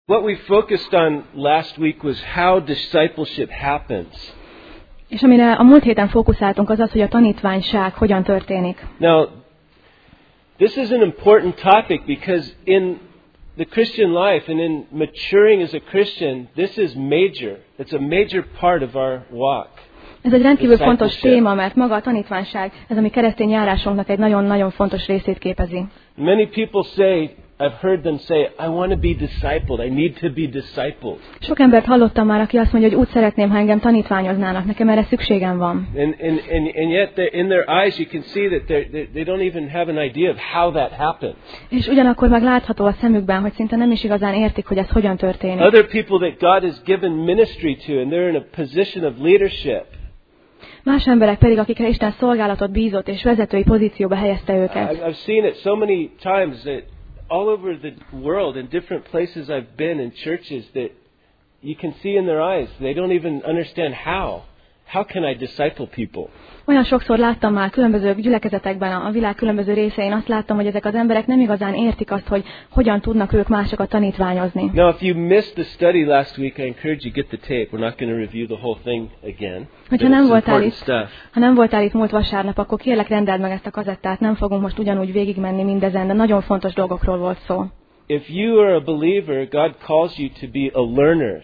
What we focused on last week was how discipleship happens. És amire a múlt héten fókuszáltunk, az az, hogy a tanítványság hogyan történik. Now, this is an important topic because in the Christian life and in maturing as a Christian, this is major. It's a major part of our walk. Ez egy rendkívül fontos téma, mert maga a tanítványság, ez a mi keresztény járásunknak egy nagyon-nagyon fontos részét képezi. Many people say, I've heard them say, I want to be discipled. I need to be discipled. Sok embert hallottam már, aki azt mondja, hogy úgy szeretném, ha engem tanítványoznának, nekem erre szükségem van. And yet in their eyes you can see that they don't even have an idea of how that happens. És ugyanakkor meg látható a szemükben, hogy szinte nem is igazán értik, hogy ez hogyan történik. Other people that God has given ministry to and they're in a position of leadership. Más emberek pedig, akikre Isten szolgálatot bízott és vezetői pozícióba helyezte őket. I've seen it so many times that all over the world in different places I've been in churches that you can see in their eyes they don't even understand how can I disciple people. Olyan sokszor láttam már különböző gyülekezetekben a világ különböző részein, azt láttam, hogy ezek az emberek nem igazán értik azt, hogy hogyan tudnak ők másokat tanítványozni. Now if you missed the study last week, I encourage you get the tape. We're not going to review the whole thing again. Ha nem voltál itt múlt vasárnap, akkor kérlek rendeld meg ezt a kazettát, nem fogunk most ugyanúgy végigmenni mindezen, de nagyon fontos dolgokról volt szó. If you are a believer, God calls you to be a learner,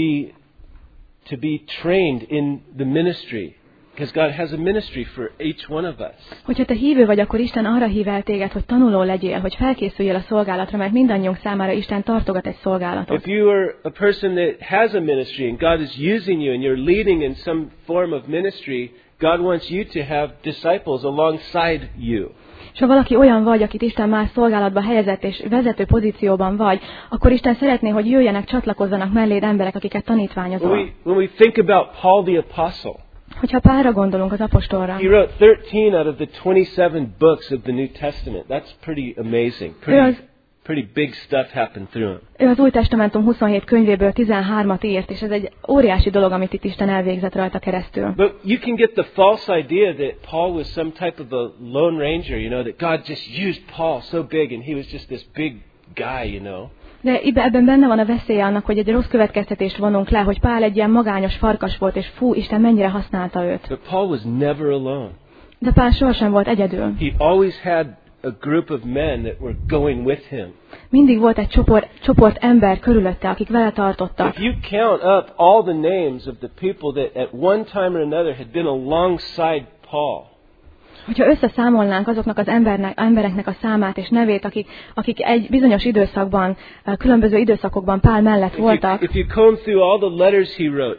to be trained in the ministry. Because God has a ministry for each one of us. Hogyha te hívő vagy, akkor Isten arra hív el téged, hogy tanuló legyél, hogy felkészüljél a szolgálatra, mert mindannyiunk számára Isten tartogat egy szolgálatot. If you are a person that has a ministry and God is using you and you're leading in some form of ministry, God wants you to have disciples alongside you. És ha valaki olyan vagy, akit Isten már szolgálatba helyezett és vezető pozícióban vagy, akkor Isten szeretné, hogy jöjjenek, csatlakozzanak melléd emberek, akiket tanítványozol. When we think about Paul the Apostle, hogyha Pálra gondolunk, az apostolra. He wrote 13 out of the 27 books of the New Testament. That's pretty amazing. Pretty big stuff happened through him. Ő az Új Testamentum 27 könyvéből 13-at írt, és ez egy óriási dolog, amit itt Isten elvégzett rajta keresztül. But you can get the false idea that Paul was some type of a lone ranger, you know, that God just used Paul so big and he was just this big guy, you know. De ebben benne van a veszélye annak, hogy egy rossz következtetést vonunk le, hogy Pál egy ilyen magányos farkas volt, és fú, Isten mennyire használta őt. But Paul was never alone. De Pál sohasem volt egyedül. He always had a group of men that were going with him. Mindig volt egy csoport ember körülötte, akik vele tartottak. If you count up all the names of the people that at one time or another had been alongside Paul. Hogyha összeszámolnánk azoknak az embereknek a számát és nevét, akik egy bizonyos időszakban, különböző időszakokban Pál mellett voltak. If you comb through all the letters he wrote,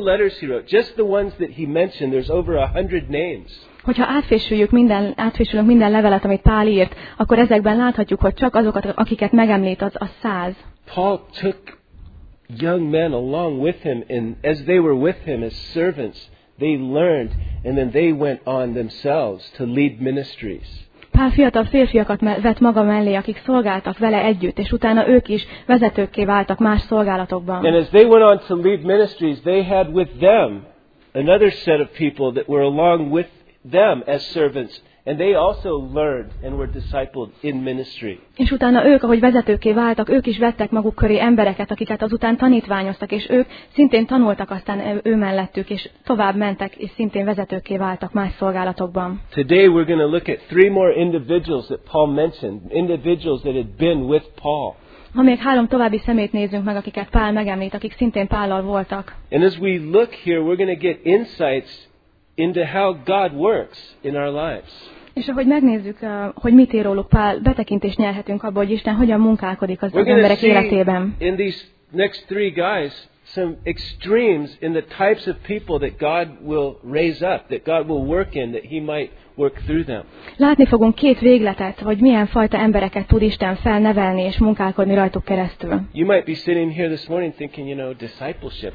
just the ones that he mentioned, there's over 100 names. Hogyha átfésülünk minden levelet, amit Pál írt, akkor ezekben láthatjuk, hogy csak azokat, akiket megemlít, az 100. Paul took young men along with him, and as they were with him as servants, they learned, and then they went on themselves to lead ministries. Pál fiatal férfiakat vett maga mellé, akik szolgáltak vele együtt, és utána ők is vezetőkké váltak más szolgálatokban. And as they went on to lead ministries, they had with them another set of people that were along with them as servants, and they also learned and were discipled in ministry. És utána ők, ahogy vezetőkké váltak, ők is vettek maguk köré embereket, akiket azután tanítványoztak, és ők szintén tanultak aztán ő mellettük, és tovább mentek, és szintén vezetőkké váltak más szolgálatokban. Today we're going to look at 3 more individuals that Paul mentioned, individuals that had been with Paul. Ha még 3 további szemét nézzünk meg, akiket Pál megemlít, akik szintén Pállal voltak. And as we look here, we're going to get insights into how God works in our lives. És ahogy megnézzük, hogy mit ír róluk Pál, betekintést nyerhetünk abba, hogy Isten hogyan munkálkodik az emberek életében. In these next 3 guys, some extremes in the types of people that God will raise up, that God will work in, that He might work through them. Látni fogunk 2 végletet, hogy milyen fajta embereket tud Isten felnevelni és munkálkodni rajtuk keresztül. You might be sitting here this morning thinking, you know, discipleship.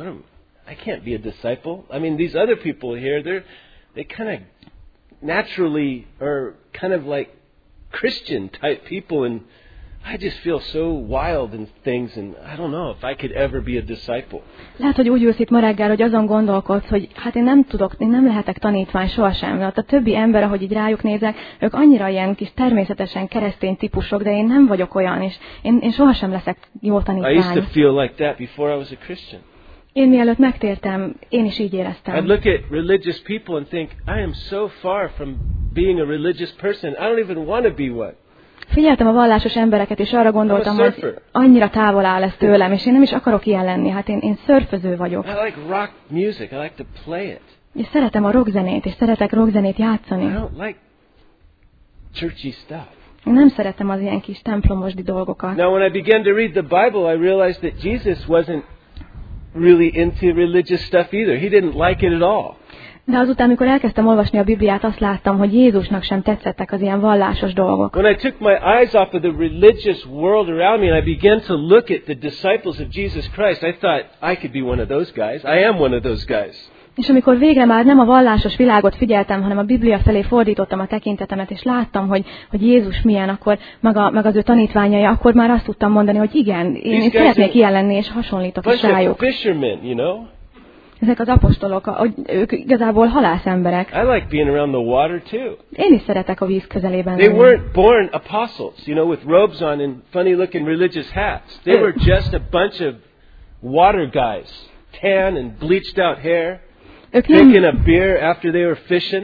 I can't be a disciple. I mean, these other people here, they kind of naturally are kind of like Christian type people, and I just feel so wild in things, and I don't know if I could ever be a disciple. Lehet, hogy úgy ülsz itt ma reggel, hogy azon gondolkodsz, hogy hát én nem lehetek tanítvány sohasem. Mert a többi ember, ahogy így rájuk nézek, ők annyira ilyen kis természetesen keresztény típusok, de én nem vagyok olyan, és én sohasem leszek jó tanítvány. I used to feel like that before I was a Christian. Én mielőtt megtértem, én is így éreztem. I'd look at religious people and think, I am so far from being a religious person. I don't even want to be one. Figyeltem a vallásos embereket, és arra gondoltam, hogy annyira távol áll ez tőlem, és én nem is akarok ilyen lenni. Hát én szörföző vagyok. I like rock music. I like to play it. És szeretem a rockzenét, és szeretek rockzenét játszani. I don't like churchy stuff. Én nem szeretem az ilyen kis templomosdi dolgokat. Now, when I began to read the Bible, I realized that Jesus wasn't really into religious stuff either. He didn't like it at all. De azután, amikor elkezdtem olvasni a Bibliát, azt láttam, hogy Jézusnak sem tetszettek az ilyen vallásos dolgok. When I took my eyes off of the religious world around me and I began to look at the disciples of Jesus Christ, I thought I could be one of those guys. I am one of those guys. És amikor végre már nem a vallásos világot figyeltem, hanem a Biblia felé fordítottam a tekintetemet, és láttam, hogy Jézus milyen, akkor meg az ő tanítványai, akkor már azt tudtam mondani, hogy igen, én szeretnék ilyen lenni, és hasonlítok is rájuk. Fishermen, you know? Ezek az apostolok, ők igazából halászemberek. I like being around the water too. Én is szeretek a víz közelében They lenni. weren't born apostles, you know, with robes on and funny looking religious hats. They were just a bunch of water guys, tan and bleached out hair, drinking a beer after they were fishing.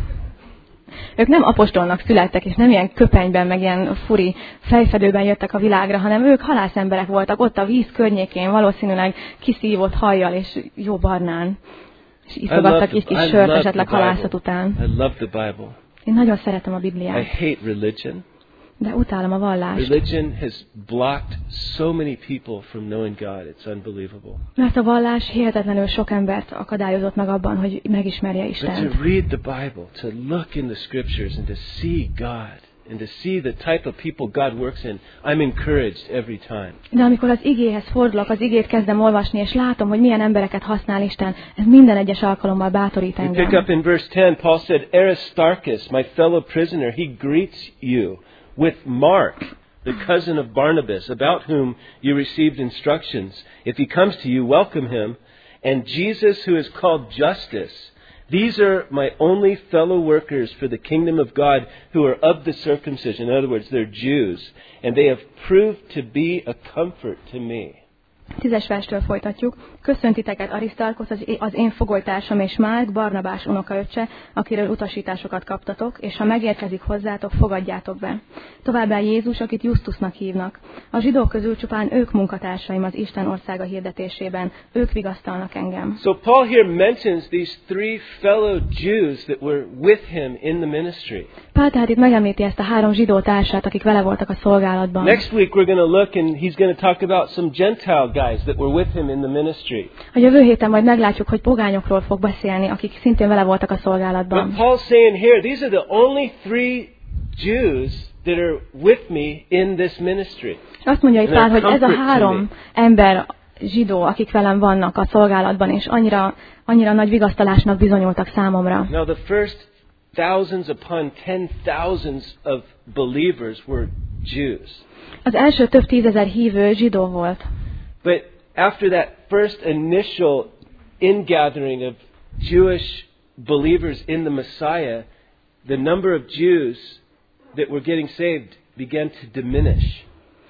Ők nem apostolnak születtek, és nem ilyen köpenyben, meg ilyen furi fejfedőben jöttek a világra, hanem ők halászemberek voltak ott a víz környékén, valószínűleg kiszívott hajjal és jó barnán. És iszogattak egy kis sört esetleg halászat után. I love the Bible. Én nagyon szeretem a I Bibliát. hate religion. De utálom a vallást. Religion has blocked so many people from knowing God. It's unbelievable. Mert a vallás hihetetlenül sok embert akadályozott meg abban, hogy megismerje But Istent. to read the Bible, to look in the Scriptures and to see God and to see the type of people God works in, I'm encouraged every time. De amikor az igéhez fordulok, az igét kezdem olvasni, és látom, hogy milyen embereket használ Isten, ez minden egyes alkalommal bátorít We pick up engem. in verse 10, Paul said, Aristarchus, my fellow prisoner, he greets you with Mark, the cousin of Barnabas, about whom you received instructions. If he comes to you, welcome him. And Jesus, who is called Justus. These are my only fellow workers for the kingdom of God who are of the circumcision. In other words, they're Jews. And they have proved to be a comfort to me. 10-es verstől folytatjuk. Köszöntiteket Arisztarkosz, az én fogolytársam, és Márk, Barnabás unokaöccse, akiről utasításokat kaptatok, és ha megérkezik hozzátok, fogadjátok be. Továbbá Jézus, akit Justusnak hívnak. A zsidók közül csupán ők munkatársaim az Isten országa hirdetésében. Ők vigasztalnak engem. So Paul here mentions these three fellow Jews that were with him in the ministry. Pál tehát itt megemlíti ezt a 3 zsidó társát, akik vele voltak a szolgálatban. Next week we're going to look and he's going to talk about some Gentile guys that were with him in the ministry. A jövő héten majd meglátjuk, hogy pogányokról fog beszélni, akik szintén vele voltak a szolgálatban. But Paul's saying here, these are the only 3 Jews that are with me in this ministry. És azt mondja itt Pál, hogy ez a 3 ember zsidó, akik velem vannak a szolgálatban, és annyira nagy vigasztalásnak bizonyultak számomra. Now the first thousands upon 10,000s of believers were Jews. Az első több tízezer hívő zsidó volt. But after that first initial ingathering of Jewish believers in the Messiah, the number of Jews that were getting saved began to diminish.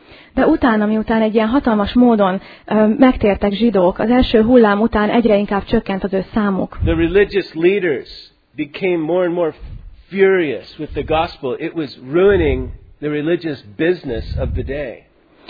De utána, miután egy ilyen hatalmas módon megtértek zsidók, az első hullám után egyre inkább csökkent az ő számuk. The religious leaders became more and more furious with the gospel. It was ruining the religious business of the day.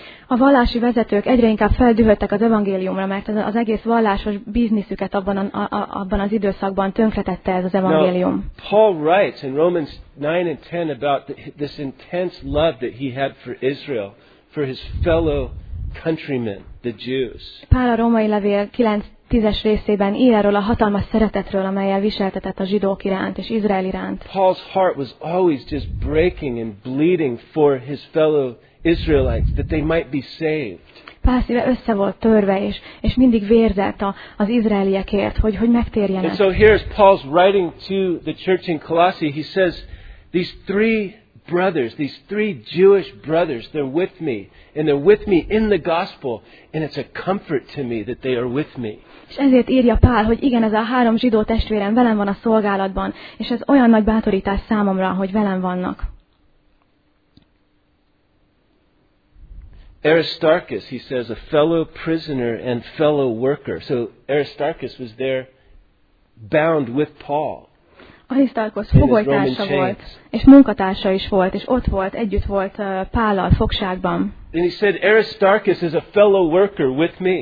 A vallási vezetők egyre inkább feldühödtek az evangéliumra, mert az egész vallásos bizniszüket abban az időszakban tönkretette ez az evangélium. Now, Paul writes in Romans 9 and 10 about this intense love that he had for Israel, for his fellow countrymen, the Jews. Pál a római levél 9-10-es részében ír erről a hatalmas szeretetről, amellyel viseltetett a zsidók iránt és Izrael iránt. Paul's heart was always just breaking and bleeding for his fellow Israelites, that they might be saved. Pál szíve össze volt törve, és mindig vérzett az izraeliekért, hogy megtérjenek. And so here's Paul's writing to the church in Colossae. He says, these 3 brothers, these 3 Jewish brothers, they're with me, and they're with me in the gospel, and it's a comfort to me that they are with me. És ezért írja Pál, hogy igen, ez a 3 zsidó testvérem velem van a szolgálatban, és ez olyan nagy bátorítás számomra, hogy velem vannak. Aristarchus, he says, a fellow prisoner and fellow worker. So Aristarchus was there bound with Paul. Arisztarkosz fogolytársa volt, és munkatársa is volt, és ott volt, együtt volt Pállal fogságban. And he said, Aristarchus is a fellow worker with me.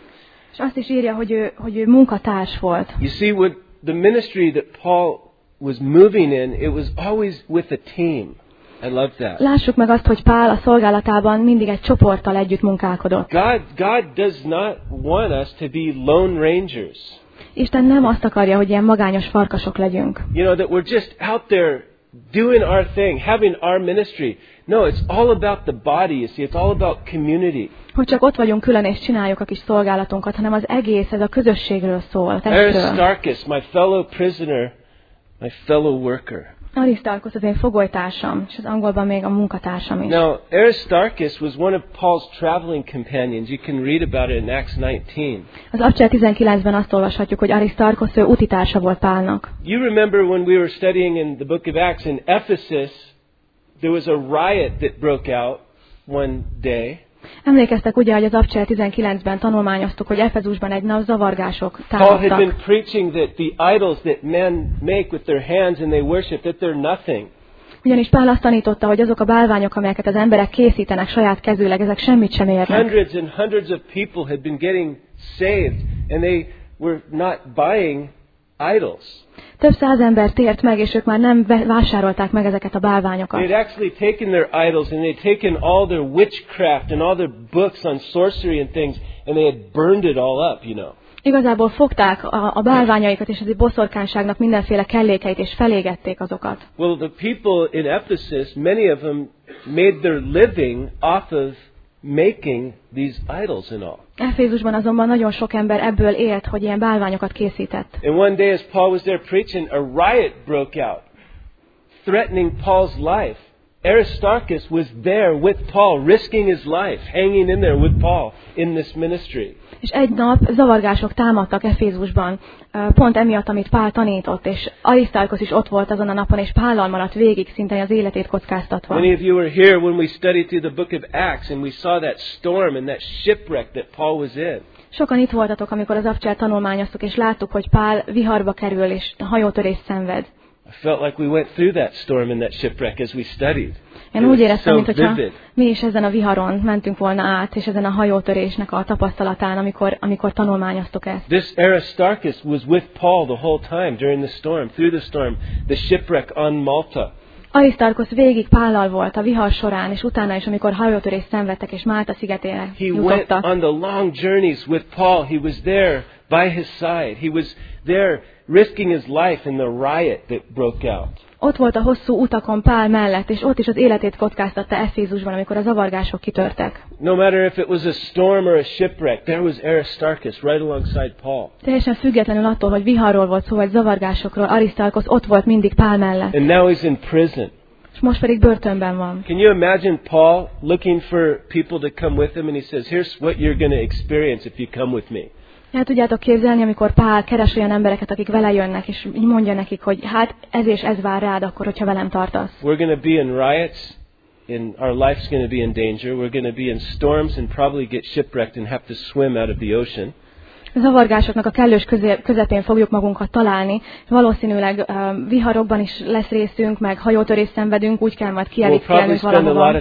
És azt is írja, hogy ő munkatárs volt. You see, what the ministry that Paul was moving in, it was always with a team. I love that. Lássuk meg azt, hogy Pál a szolgálatában mindig egy csoporttal együtt munkálkodott. God does not want us to be lone rangers. Isten nem azt akarja, hogy ilyen magányos farkasok legyünk. You know, that we're just out there doing our thing, having our ministry. No, it's all about the body, you see. It's all about community. Hogy csak ott vagyunk külön és csináljuk a kis szolgálatunkat, hanem az egész, ez a közösségről szól, a testről. Aristarchus, my fellow prisoner, my fellow worker. Arisztarkosz az én fogolytársam, és az angolban még a munkatársam is. Now, Aristarchus was one of Paul's traveling companions. You can read about it in Acts 19. Az Apostol 19-ben azt olvashatjuk, hogy Arisztarkosz ő utitársa volt Pálnak. You remember when we were studying in the book of Acts in Ephesus, there was a riot that broke out one day. Emlékeztek ugye, hogy az Apostol 19-ben tanulmányoztuk, hogy Efezusban egy nap zavargások Paul had been támadtak. preaching that the idols that men make with their hands and they worship, that they're nothing. Ugyanis Pál azt tanította, hogy azok a bálványok, amelyeket az emberek készítenek saját kezűleg, ezek semmit sem érnek. Hundreds and hundreds of people had been getting saved and they were not buying idols. Több száz ember tért meg, és ők már nem vásárolták meg ezeket a bálványokat. They'd actually taken their idols and they'd taken all their witchcraft and all their books on sorcery and things and they had burned it all up, you know. Igazából fogták a bálványaikat és az boszorkányságnak mindenféle kellékeit, és felégették azokat. Well, the people in Ephesus, many of them made their living off of making these idols and all. Efézusban azonban nagyon sok ember ebből élt, hogy ilyen bálványokat készített. And one day as Paul was there preaching, a riot broke out, threatening Paul's life. Aristarchus was there with Paul, risking his life, hanging in there with Paul in this ministry. És egy nap zavargások támadtak Efézusban, pont emiatt, amit Pál tanított, és Arisztarkosz is ott volt azon a napon, és Pállal maradt végig, szinte az életét kockáztatva. Many of you were here when we studied through the book of Acts and we saw that storm and that shipwreck that Paul was in. Sokan itt voltatok, amikor az Apostol tanulmányoztuk, és láttuk, hogy Pál viharba kerül, és hajótörést szenved. I felt like we went through that storm and that shipwreck as we studied. Én úgy éreztem, mintha mi is ezen a viharon mentünk volna át, és ezen a hajótörésnek a tapasztalatán, amikor tanulmányoztuk ezt. This Aristarchus was with Paul the whole time during the storm, through the storm, the shipwreck on Malta. Arisztarkosz végig Pállal volt a vihar során, és utána is, amikor hajótörést szenvedtek, és Málta szigetére jutottak. He went on the long journeys with Paul. He was there by his side. He was there risking his life in the riot that broke out. Ott volt a hosszú utakon Pál mellett, és ott is az életét kockáztatta Efézusban, amikor a zavargások kitörtek. No matter if it was a storm or a shipwreck, there was Aristarchus right alongside Paul. Teljesen függetlenül attól, hogy viharról volt szó, vagy zavargásokról, Arisztarkosz ott volt mindig Pál mellett. And now he's in prison. És most pedig börtönben van. Can you imagine Paul looking for people to come with him and he says, here's what you're going to experience if you come with me. El tudjátok képzelni, amikor Pál keres olyan embereket, akik vele jönnek, és így mondja nekik, hogy hát ez és ez vár rád akkor, hogyha velem tartasz. We're going to be in riots, and our life's going to be in danger. We're going to be in storms and probably get shipwrecked and have to swim out of the ocean. A zavargásoknak a kellős közepén fogjuk magunkat találni. Valószínűleg viharokban is lesz részünk, meg hajótörést szenvedünk, úgy kell majd kielégülnünk valahova.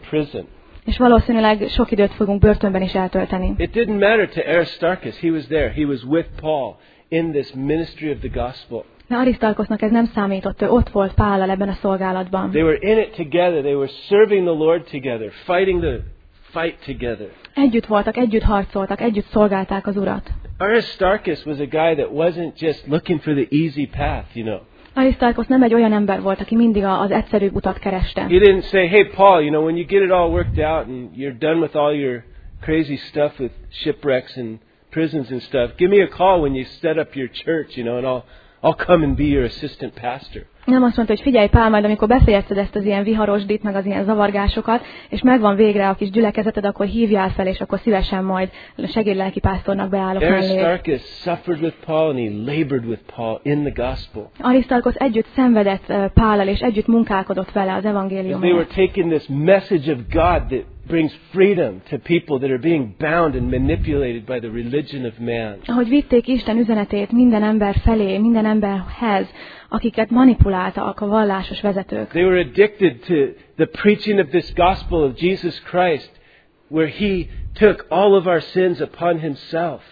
És valószínűleg sok időt fogunk börtönben is eltölteni. It didn't matter to Aristarchus. He was there. He was with Paul in this ministry of the gospel. De Arisztarkosznak ez nem számított, ő ott volt Pállal ebben a szolgálatban. They were in it together. They were serving the Lord together, fighting the fight together. Együtt voltak, együtt harcoltak, együtt szolgálták az Urat. Aristarchus was a guy that wasn't just looking for the easy path, you know. Arisztarkosz nem egy olyan ember volt, aki mindig az egyszerűbb utat kereste. He didn't say, hey Paul, you know, when you get it all worked out and you're done with all your crazy stuff with shipwrecks and prisons and stuff, give me a call when you set up your church, you know, and I'll come and be your assistant pastor. Nem azt mondta, hogy figyelj Pál, majd amikor befejezted ezt az ilyen viharosdit, meg az ilyen zavargásokat, és megvan végre a kis gyülekezeted, akkor hívjál fel, és akkor szívesen majd segédlelki pásztornak beállok mellé. Aristarchus suffered with Paul and he labored with Paul in the gospel. Aristarchus együtt szenvedett Pállal, és együtt munkálkodott vele az They evangéliumért. were taking this message of God that brings freedom to people that are being bound and manipulated by the religion of man. Ahogy vitték Isten üzenetét minden ember felé, minden emberhez, akiket manipuláltak a vallásos vezetők. They were addicted to the preaching of this gospel of Jesus Christ, where he took all of our sins upon himself.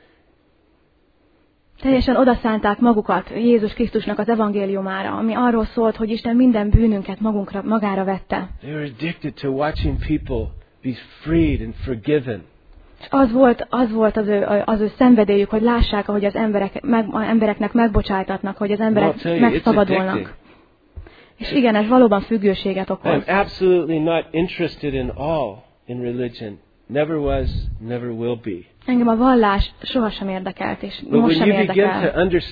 Teljesen odaszánták magukat Jézus Krisztusnak az evangéliumára, ami arról szólt, hogy Isten minden bűnünket magára vette. They were addicted to watching people be freed and forgiven. És az volt az ő szenvedélyük, hogy lássák, ahogy az embereknek megbocsájtatnak, hogy az emberek megszabadulnak. És igen, ez valóban függőséget okoz. I'm absolutely not interested in all in religion. Never was, never will be. Engem a vallás sohasem érdekelt, és most sem érdekel.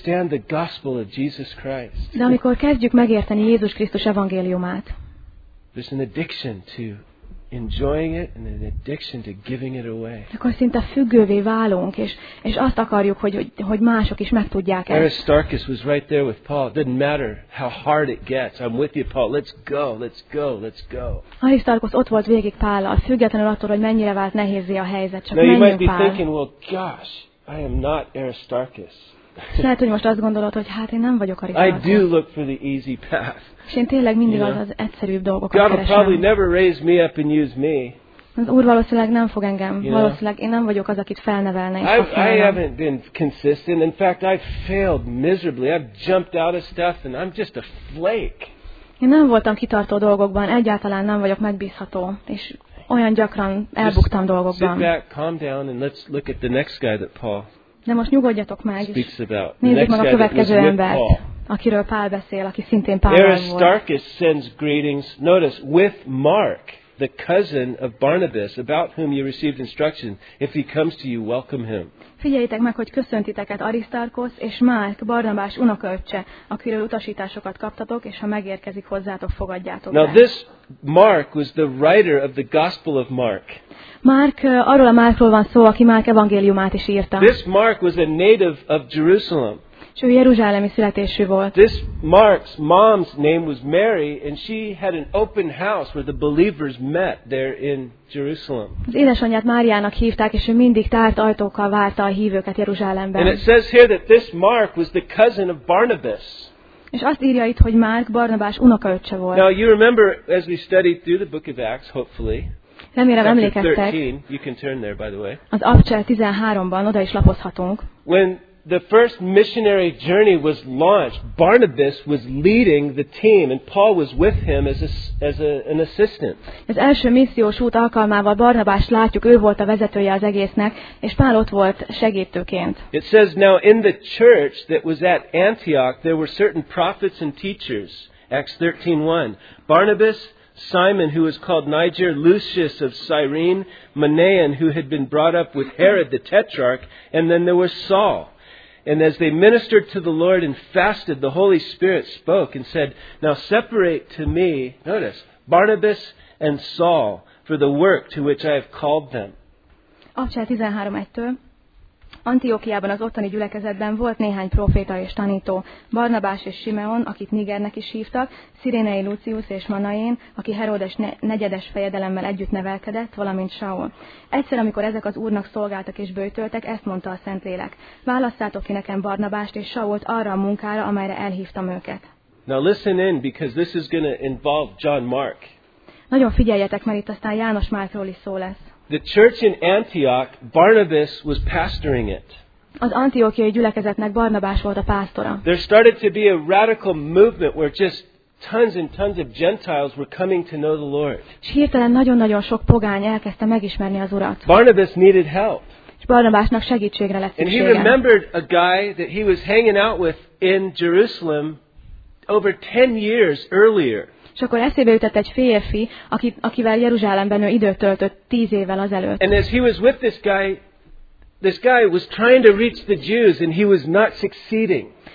De amikor kezdjük megérteni Jézus Krisztus evangéliumát, there's an addiction to enjoying it and an addiction to giving it away. Akkor szinte függővé válunk, és azt akarjuk, hogy mások is megtudják ezt. Aristarchus was right there with Paul. It doesn't matter how hard it gets. I'm with you, Paul. Let's go, let's go, let's go. Aristarchus ott volt végig Pállal, függetlenül attól, hogy mennyire vált nehézzé a helyzet. Csak now you might menjünk, be Pál. thinking, well, gosh, I am not Aristarchus. És lehet, hogy most azt gondolod, hogy hát én nem vagyok I Aristarchus. do look for the easy path. És én tényleg mindig You know? az egyszerűbb dolgokat God will probably keresem. never raise me up and use me. Az Úr valószínűleg nem fog engem, You know? valószínűleg én nem vagyok az, akit felnevelne és I használna. haven't been consistent. In fact, I've failed miserably. I've jumped out of stuff and I'm just a flake. Én nem voltam kitartó dolgokban, egyáltalán nem vagyok megbízható, és olyan gyakran elbuktam Sit dolgokban. back, calm down, and let's look at the next guy that Paul De most nyugodjatok meg, és speaks about. The nézzük next meg a guy that was következő with embert, Paul. akiről Pál beszél, aki szintén Pállal volt. Aristarchus sends greetings, notice, with Mark, the cousin of Barnabas, about whom you received instruction. If he comes to you, welcome him. Figyeljétek meg, hogy köszöntiteket Aristarchos és Márk, Barnabás unokaöccse, akiről utasításokat kaptatok, és ha megérkezik hozzátok, fogadjátok Now be. this Mark was the writer of the Gospel of Mark. Márk, arról a Márkról van szó, aki Márk evangéliumát is írta. This Mark was a native of Jerusalem. És ő jeruzsálemi születésű volt. This Mark's mom's name was Mary, and she had an open house where the believers met there in Jerusalem. Az édesanyját Máriának hívták, és ő mindig tárt ajtókkal várta a hívőket And Jeruzsálemben. it says here that this Mark was the cousin of Barnabas. És azt írja itt, hogy Márk Barnabás unokaöccse volt. Now you remember, as we studied through the book of Acts, hopefully, Remélem chapter emlékeztek, 13, you can turn there, by the way, az Acts 13-ban oda is lapozhatunk. when the first missionary journey was launched, Barnabas was leading the team, and Paul was with him as an assistant. Az első missziós út alkalmával Barnabást látjuk, ő volt a vezetője az egésznek, és Pál ott volt segítőként. It says, now in the church that was at Antioch, there were certain prophets and teachers. Acts 13:1. Barnabas, Simon, who was called Niger, Lucius of Cyrene, Manaen, who had been brought up with Herod the Tetrarch, and then there was Saul. And as they ministered to the Lord and fasted, the Holy Spirit spoke and said, now separate to me, notice, Barnabas and Saul for the work to which I have called them. Acts 13:1-től. Antiókiában az ottani gyülekezetben volt néhány próféta és tanító, Barnabás és Simeon, akit Nigernek is hívtak, Szirénei Lucius és Manaén, aki Heródes negyedes fejedelemmel együtt nevelkedett, valamint Saul. Egyszer, amikor ezek az Úrnak szolgáltak és böjtöltek, ezt mondta a Szentlélek: válasszátok ki nekem Barnabást és Sault arra a munkára, amelyre elhívtam őket. Now listen in, because this is going to involve John Mark. Nagyon figyeljetek, mert itt aztán János Márkról is szó lesz. The church in Antioch, Barnabas was pastoring it. Az antiókiai gyülekezetnek Barnabás volt a pásztora. There started to be a radical movement where just tons and tons of Gentiles were coming to know the Lord. És hirtelen nagyon-nagyon sok pogány elkezdte megismerni az Urat. Barnabas needed help. És Barnabásnak segítségre lett And he szüksége. remembered a guy that he was hanging out with in Jerusalem over 10 years earlier. És akkor eszébe jutott egy férfi, akivel Jeruzsálemben ő időt töltött 10 évvel azelőtt. And as he was with this guy was trying to reach the Jews and he was not succeeding.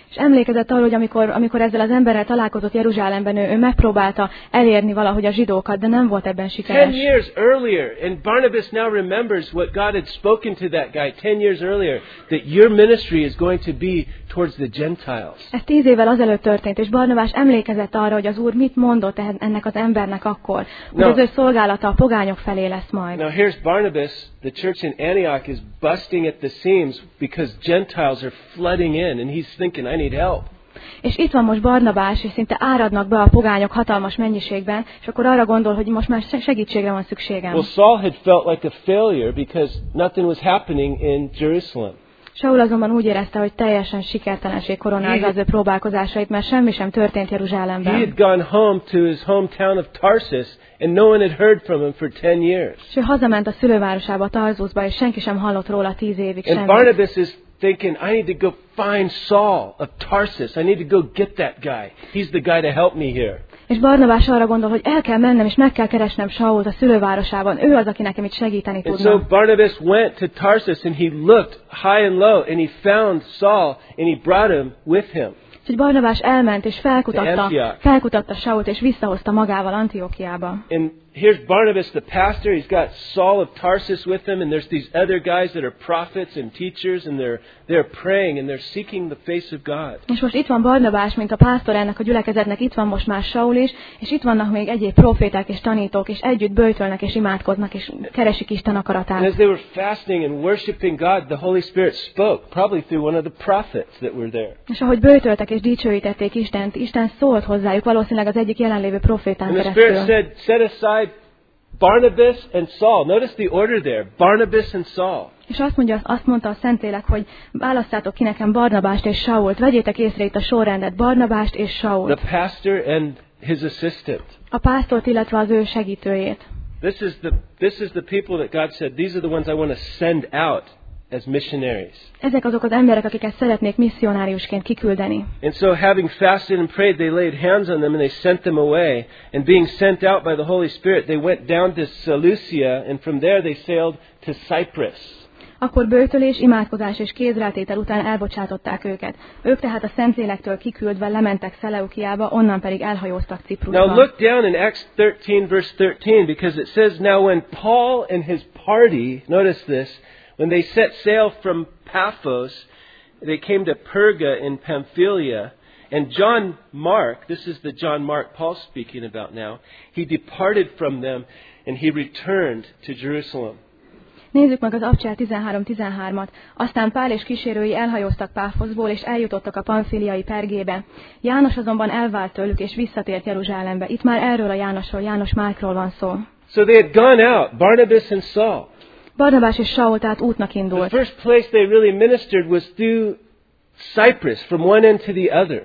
És emlékezett arra, hogy amikor ezzel az emberrel találkozott Jeruzsálemben, ő megpróbálta elérni valahogy a zsidókat, de nem volt ebben 10 sikeres. years earlier, and Barnabas now remembers what God had spoken to that guy 10 years earlier, that your ministry is going to be towards the Gentiles. Ez 10 évvel azelőtt történt, és Barnabás emlékezett arra, hogy az Úr mit mondott ennek az embernek akkor, hogy az ő szolgálata a pogányok felé lesz majd. Now here's Barnabas, the church in Antioch is busting at the seams because Gentiles are flooding in, and he's thinking, I need help. És itt van most Barnabás, és szinte áradnak be a pogányok hatalmas mennyiségben, és akkor arra gondol, hogy most már segítségre van szükségem. Well, Saul had felt like a failure because nothing was happening in Jerusalem. Saul azonban úgy érezte, hogy teljesen sikertelenség koronázza az ő próbálkozásait, mert semmi sem történt He Jeruzsálemben. had gone home to his hometown of Tarsus, and no one had heard from him for 10 years. És ő hazament a szülővárosába, Tarzusba, és senki sem hallott róla 10 évig And semmit. Barnabas is thinking, I need to go find Saul of Tarsus. I need to go get that guy. He's the guy to help me here. És Barnabás arra gondol, hogy el kell mennem, és meg kell keresnem Sault a szülővárosában. Ő az, aki nekem itt segíteni And tudna. so Barnabas went to Tarsus, and he looked high and low, and he found Saul, and he brought him with him. Úgyhogy Barnabás elment, és Antioch. felkutatta Sault, és visszahozta magával Antiokiába. And here's Barnabas, the pastor. He's got Saul of Tarsus with him, and there's these other guys that are prophets and teachers, and they're praying, and they're seeking the face of God. És most itt van Barnabás, mint a pásztor ennek a gyülekezetnek, itt van most már Saul is, és itt vannak még egyéb proféták és tanítók, és együtt böjtölnek és imádkoznak, és keresik Isten And akaratát. as they were fasting and worshiping God, the Holy Spirit spoke, probably through one of the prophets that were there. És ahogy böjtöltek és dicsőítették Istent, Isten szólt hozzájuk, valószínűleg az egyik jelenlévő profétán And the Spirit keresztül. said, set aside Barnabas and Saul. Notice the order there, Barnabas and Saul. És azt mondta a Szentlélek, hogy választátok ki nekem Barnabást és Sault. Vegyétek észre itt a sorrendet, Barnabást és Sault. The pastor and his assistant. A pásztort, illetve az ő segítőjét. This is the people that God said, these are the ones I want to send out as missionaries. Ezek azok az emberek, akiket szeretnék misszionáriusként kiküldeni. And so having fasted and prayed, they laid hands on them and they sent them away. And being sent out by the Holy Spirit, they went down to Seleucia, and from there they sailed to Cyprus. Akkor böjtölés, imádkozás és kézrátétel után elbocsátották őket. Ők tehát a Szentlélektől kiküldve lementek Szeleukiába, onnan pedig elhajóztak Ciprusba. Now look down in Acts 13, verse 13, because it says, now when Paul and his party, notice this, when they set sail from Paphos, they came to Perga in Pamphylia, and John Mark, this is the John Mark Paul's speaking about now, he departed from them and he returned to Jerusalem. Nézzük meg az Abcsel 13:13-at. Aztán Pál és kísérői elhajóztak Páfoszból, és eljutottak a pamfiliai Pergébe. János azonban elvált tőlük, és visszatért Jeruzsálembe. Itt már erről a Jánosról, János Márkról van szó. So they had gone out, Barnabas and Saul. Barnabás és Saul tehát útnak The indult. first place they really ministered was through Cyprus, from one end to the other.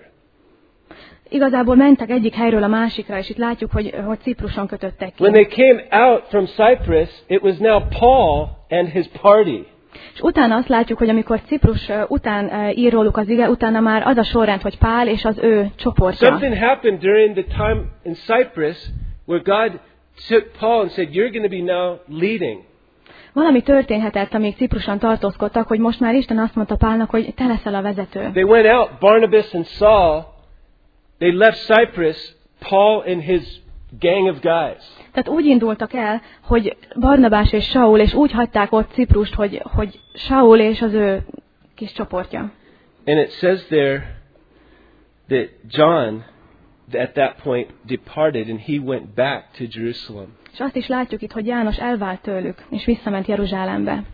Igazából mentek egyik helyről a másikra, és itt látjuk, hogy Cipruson kötöttek When ki. they came out from Cyprus, it was now Paul and his party. És utána azt látjuk, hogy amikor Ciprus után ír róluk az ige, utána már az a sorrend, hogy Pál és az ő csoportja. Something happened during the time in Cyprus where God took Paul and said, you're going to be now leading. Valami történhetett, amíg Cipruson tartózkodtak, hogy most már Isten azt mondta Pálnak, hogy te leszel a vezető. They went out, Barnabas and Saul. They left Cyprus, Paul and his gang of guys. Tehát úgy indultak el, hogy Barnabás és Saul, és úgy hagyták ott Ciprust, hogy Saul és az ő kis csoportja. And it says there that John, at that point, departed and he went back to Jerusalem. És azt is látjuk itt, hogy János elvált tőlük, és visszament Jeruzsálembe.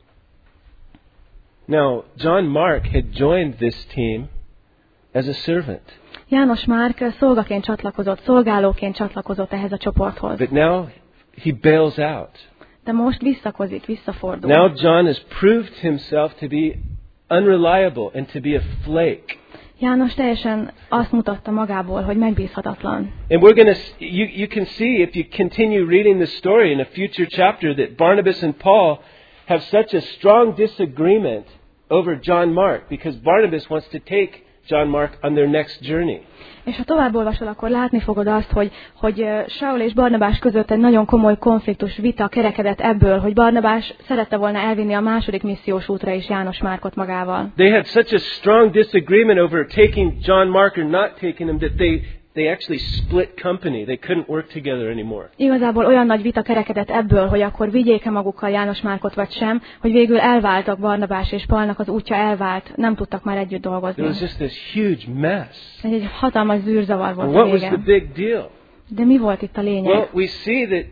Now, John Mark had joined this team as a servant. János Márk szolgaként csatlakozott, szolgálóként csatlakozott ehhez a csoporthoz. But now he bails out. De most visszakozik, visszafordul. Now John has proved himself to be unreliable and to be a flake. János teljesen azt mutatta magából, hogy megbízhatatlan. And we're going to, you can see if you continue reading the story in a future chapter that Barnabas and Paul have such a strong disagreement over John Mark because Barnabas wants to take John Mark on their next journey. És ha tovább olvasol, akkor látni fogod azt, hogy Saul és Barnabás között egy nagyon komoly konfliktus, vita kerekedett ebből, hogy Barnabás szerette volna elvinni a második missziós útra is János Márkot magával. They had such a strong disagreement over taking John Mark or not taking him that they actually split company. They couldn't work together anymore. Igazából olyan nagy vita kerekedett ebből, hogy akkor vigyék-e magukkal János Márkot vagy sem, hogy végül elváltak Barnabás és Paulnak az útja elvált, nem tudtak már együtt dolgozni. It was just this huge mess. Egy hatalmas zűrzavar volt a What was the vége. big deal? De mi volt itt a Well, lényeg? we see that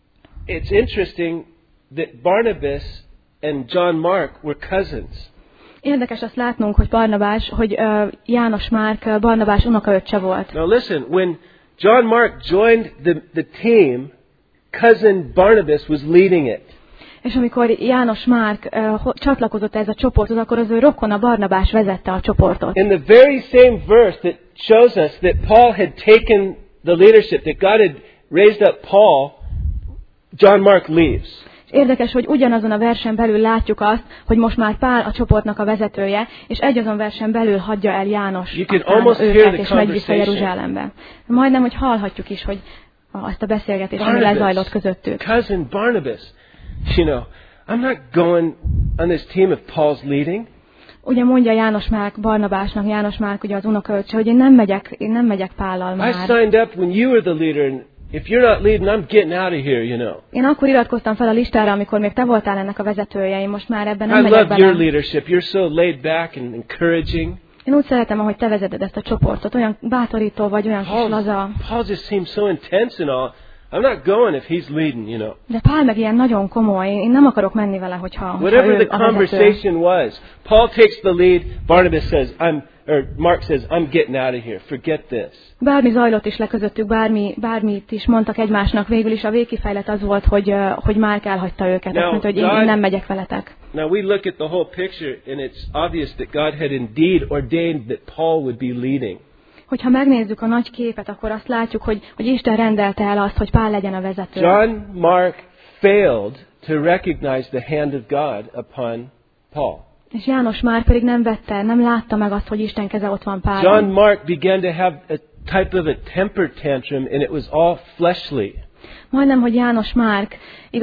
it's interesting that Barnabas and John Mark were cousins. Érdekes azt látnunk, hogy János Márk Barnabás unokaöccse volt. Now listen, when John Mark joined the team, cousin Barnabas was leading it. És amikor János Márk csatlakozott ez a csoporthoz, akkor az ő rokona Barnabás vezette a csoportot. In the very same verse that shows us that Paul had taken the leadership, that God had raised up Paul, John Mark leaves. Érdekes, hogy ugyanazon a versen belül látjuk azt, hogy most már Pál a csoportnak a vezetője, és egyazon versen belül hagyja el János aztán őket, és megy vissza Jeruzsálembe. Majdnem, hogy hallhatjuk is, hogy azt a beszélgetést, ami lezajlott közöttük. Cousin Barnabas, you know, I'm not going on this team if Paul's leading. Ugye mondja János Márk Barnabásnak, János Márk ugye az unokaöccse, hogy én nem megyek Pállal I már. signed up when you were the leader, and if you're not leading, I'm getting out of here, you know. Én akkor iratkoztam fel a listára, amikor még te voltál ennek a vezetője, én most már ebben nem I megyek love your bele. leadership. You're so laid back and encouraging. Én úgy szeretem, ahogy te vezeted ezt a csoportot, olyan bátorító vagy, olyan kis laza. Paul just seems so intense and all. I'm not going if he's leading, you know. De Pál meg ilyen nagyon komoly, én nem akarok menni vele, hogyha Whatever ő the a vezető. conversation was, Paul takes the lead. Barnabas says, Mark says, I'm getting out of here. Forget this. Bármi zajlott is le közöttük, bármit is mondtak egymásnak, végül is a végkifejlet az volt, hogy Márk elhagyta őket. Azt mondta, hogy én nem megyek veletek. Now we look at the whole picture, and it's obvious that God had indeed ordained that Paul would be leading. Hogyha megnézzük a nagy képet, akkor azt látjuk, hogy Isten rendelte el azt, hogy Pál legyen a vezető. John Mark failed to recognize the hand of God upon Paul. És János Márk pedig nem látta meg azt, hogy Isten keze ott van Pálon. John Mark began to have a type of a temper tantrum, and it was all fleshly. Majdnem, hogy János Márk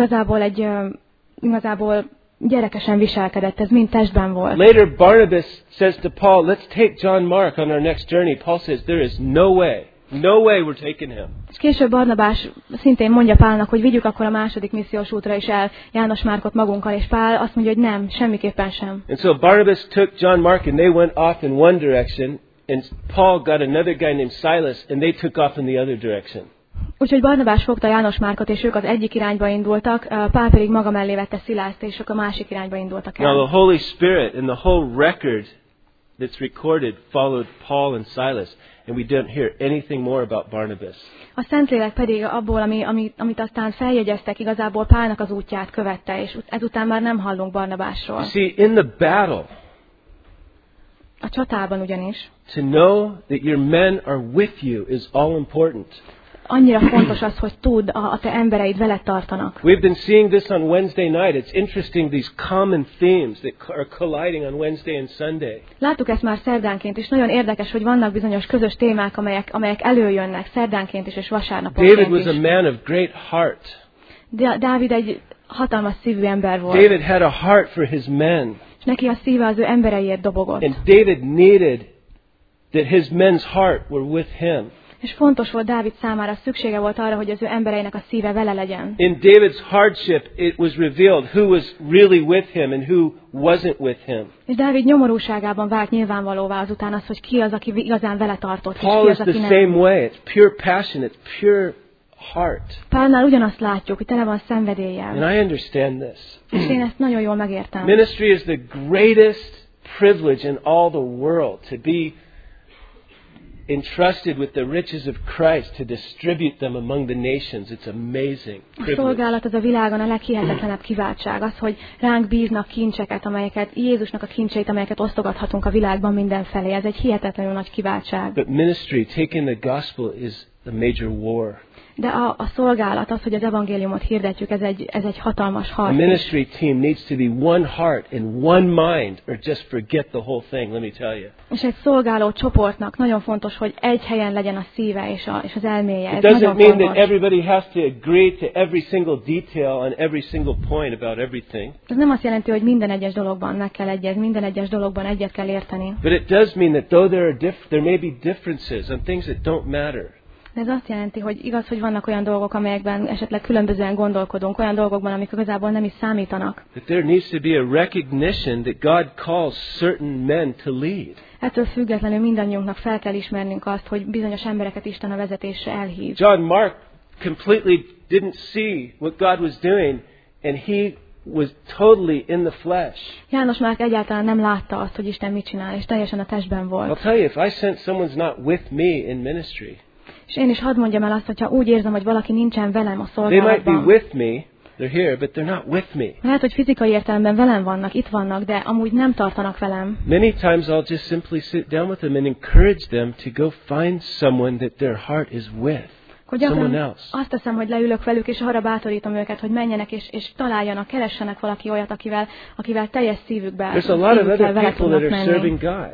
igazából gyerekesen viselkedett, ez mind testben volt. Later, Barnabas says to Paul, let's take John Mark on our next journey. Paul says, there is no way we're taking him. És később Barnabás szintén mondja Pálnak, hogy vigyük akkor a második missziós útra is el János Márkot magunkkal, és Pál azt mondja, hogy nem, semmiképpen sem. And so Barnabas took John Mark and they went off in one direction, and Paul got another guy named Silas and they took off in the other direction. Úgyhogy Barnabás fogta János Márkot, és ők az egyik irányba indultak, Pál pedig maga mellé vette Szilászt, és ők a másik irányba indultak el. Now the Holy Spirit and the whole record that's recorded followed Paul and Silas, and we don't hear anything more about Barnabas. A Szentlélek pedig abból, amit aztán feljegyeztek, igazából Pálnak az útját követte, és ezután már nem hallunk Barnabásról. You see, in the battle, A csatában ugyanis to know that your men are with you is all important. annyira fontos az, hogy tudd, a te embereid veled tartanak. We've been seeing this on Wednesday night. It's interesting, these common themes that are colliding on Wednesday and Sunday. Láttuk ezt már szerdánként, és nagyon érdekes, hogy vannak bizonyos közös témák, amelyek előjönnek szerdánként is, és vasárnaponként David was is. a man of great heart. Dávid egy hatalmas szívű ember volt. David had a heart for his men. És neki a szíve az ő embereiért dobogott. And David needed that his men's heart were with him. És fontos volt Dávid számára, szüksége volt arra, hogy az ő embereinek a szíve vele legyen. In David's hardship, it was revealed who was really with him and who wasn't with him. És Dávid nyomorúságában vált nyilvánvalóvá azután az, hogy ki az, aki igazán vele tartott, és Paul ki is az, the aki nem. same way. It's pure passion. It's pure heart. Pálnál ugyanazt látjuk, hogy tele van szenvedéllyel. And I understand this. És én ezt nagyon jól megértem. Ministry is the greatest privilege in all the world, to be entrusted with the riches of Christ to distribute them among the nations. It's amazing A privilege. szolgálat az a világon a leghihetetlenebb kiváltság, az, hogy ránk bíznak kincseket, Jézusnak a kincseit, amelyeket osztogathatunk a világban mindenfelé. Ez egy hihetetlenül nagy kiváltság. But ministry, taking the gospel, is a major war. De a szolgálat, az, hogy az evangéliumot hirdetjük, ez egy hatalmas A harc. ministry team needs to be one heart and one mind, or just forget the whole thing, let me tell you. És egy szolgáló csoportnak nagyon fontos, hogy egy helyen legyen a szíve és az elméje. It Ez doesn't nagyon mean that fontos. everybody has to agree to every single detail on every single point about everything. Ez nem azt jelenti, hogy minden egyes dologban meg kell egyezni, minden egyes dologban egyet kell érteni. But it does mean that though there may be differences on things that don't matter, De ez azt jelenti, hogy igaz, hogy vannak olyan dolgok, amelyekben esetleg különbözően gondolkodunk, olyan dolgokban, amik igazából nem is számítanak. that there needs to be a recognition that God calls certain men to lead. Ettől függetlenül mindannyiunknak fel kell ismernünk azt, hogy bizonyos embereket Isten a vezetésre elhív. John Mark completely didn't see what God was doing, and he was totally in the flesh. János Márk egyáltalán nem látta azt, hogy Isten mit csinál, és teljesen a testben I'll volt. tell you, if I sense someone's not with me in ministry, És én is hadd mondjam el azt, hogyha úgy érzem, hogy valaki nincsen velem a they might be szolgálatban. with me, they're here, but they're not with me. Lehet, hogy fizikai értelemben velem vannak, itt vannak, de amúgy nem tartanak velem. Many times I'll just simply sit down with them and encourage them to go find someone that their heart is with, Hogy someone gyakran else. azt teszem, hogy leülök velük, és arra bátorítom őket, hogy menjenek és találjanak, keressenek valaki olyat, akivel teljes szívükben There's a lot of szívükkel other vele people that tudnak are menni. serving God.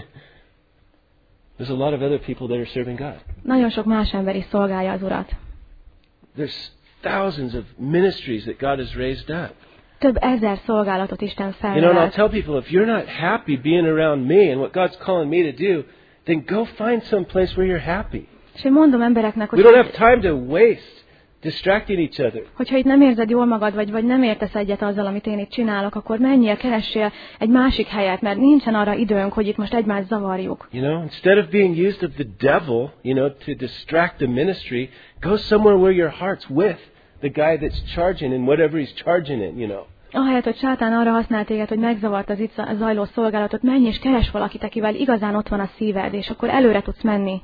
There's a lot of other people that are serving God. Nagyon sok más ember is szolgálja az Urat. There's thousands of ministries that God has raised up. Több ezer szolgálatot Isten And I'll felnevelt. tell people, if you're not happy being around me and what God's calling me to do, then go find some place where you're happy. És én mondom embereknek, We don't have time to waste distracting each other. hogyha itt nem érzed jól magad, vagy nem értesz egyet azzal, amit én itt csinálok, akkor menjél, keressél egy másik helyet, mert nincsen arra időnk, hogy itt most egymást zavarjuk. You know, instead of being used of the devil, to distract the ministry, go somewhere where your heart's with the guy that's charging in whatever he's charging in. Ahelyett, hogy sátán arra használ téged, hogy megzavart az itt zajló szolgálatot, menj és keres valakit, akivel igazán ott van a szíved, és akkor előre tudsz menni.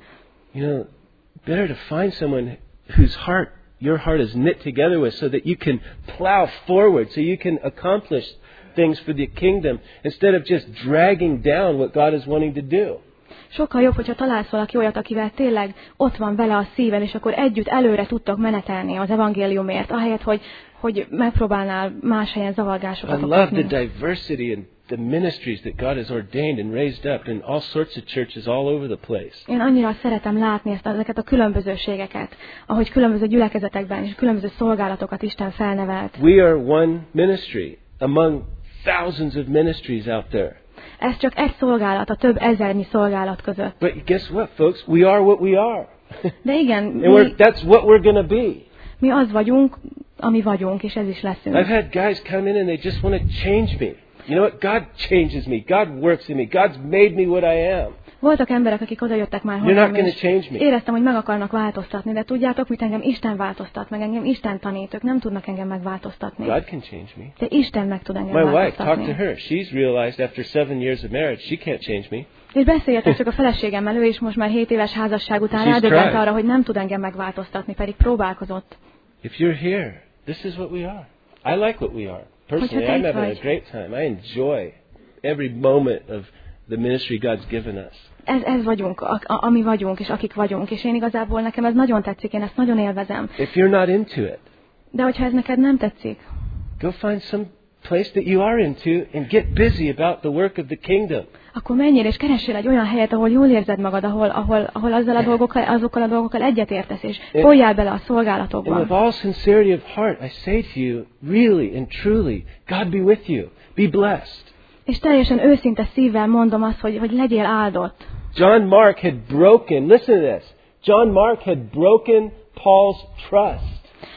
Better to find someone whose your heart is knit together with, so that you can plow forward, so you can accomplish things for the kingdom, instead of just dragging down what God is wanting to do. Sokkal jobb, hogyha találsz valaki olyat, akivel tényleg ott van vele a szíven, és akkor együtt előre tudtok menetelni az evangéliumért, ahelyett, hogy megpróbálnál más helyen zavargásokat I love the okozni. diversity and the ministries that God has ordained and raised up in all sorts of churches all over the place. Én annyira szeretem látni ezeket a különbözőségeket, ahogy különböző gyülekezetekben és különböző szolgálatokat Isten felnevelt. We are one ministry among thousands of ministries out there. Ez csak egy szolgálat a több ezernyi szolgálat között. But guess what, folks? We are what we are. De igen, And that's what we're going to be. mi az vagyunk, ami vagyunk, és ez is leszünk. I've had guys come in and they just want to change me. You know what? God changes me. God works in me. God's made me what I am. Voltak emberek, akik odajöttek már You're not hozzám, going to és change me. éreztem, hogy meg akarnak változtatni, de tudjátok mit, engem Isten változtat, meg engem Isten tanít, ők nem tudnak engem megváltoztatni. God can change me. De Isten meg tud engem My wife, talk to változtatni. her. She's realized after 7 years of marriage, she can't change me. És beszéljetek csak a feleségemmel, ő is most már 7 éves házasság után She's rádöbbent tried. arra, hogy nem tud engem megváltoztatni, pedig próbálkozott. If you're here, this is what we are. I like what we are. Personally, Hogyha I'm te itt having a vagy. great time. I enjoy every moment of the ministry God's given us. Ez vagyunk, ami vagyunk, és akik vagyunk, és én igazából nekem ez nagyon tetszik, én ezt nagyon élvezem. If you're not into it, De hogyha ez neked nem tetszik, go find some place that you are into and get busy about the work of the kingdom. akkor menjél és keressél egy olyan helyet, ahol jól érzed magad, ahol azokkal a dolgokkal egyetértesz, és folyjál bele a And with szolgálatokba. all sincerity of heart, I say to you, really and truly, God be with you. Be blessed. És teljesen őszinte szívvel mondom azt, hogy legyél áldott. John Mark had broken, listen to this, John Mark had broken Paul's trust.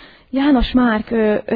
János Márk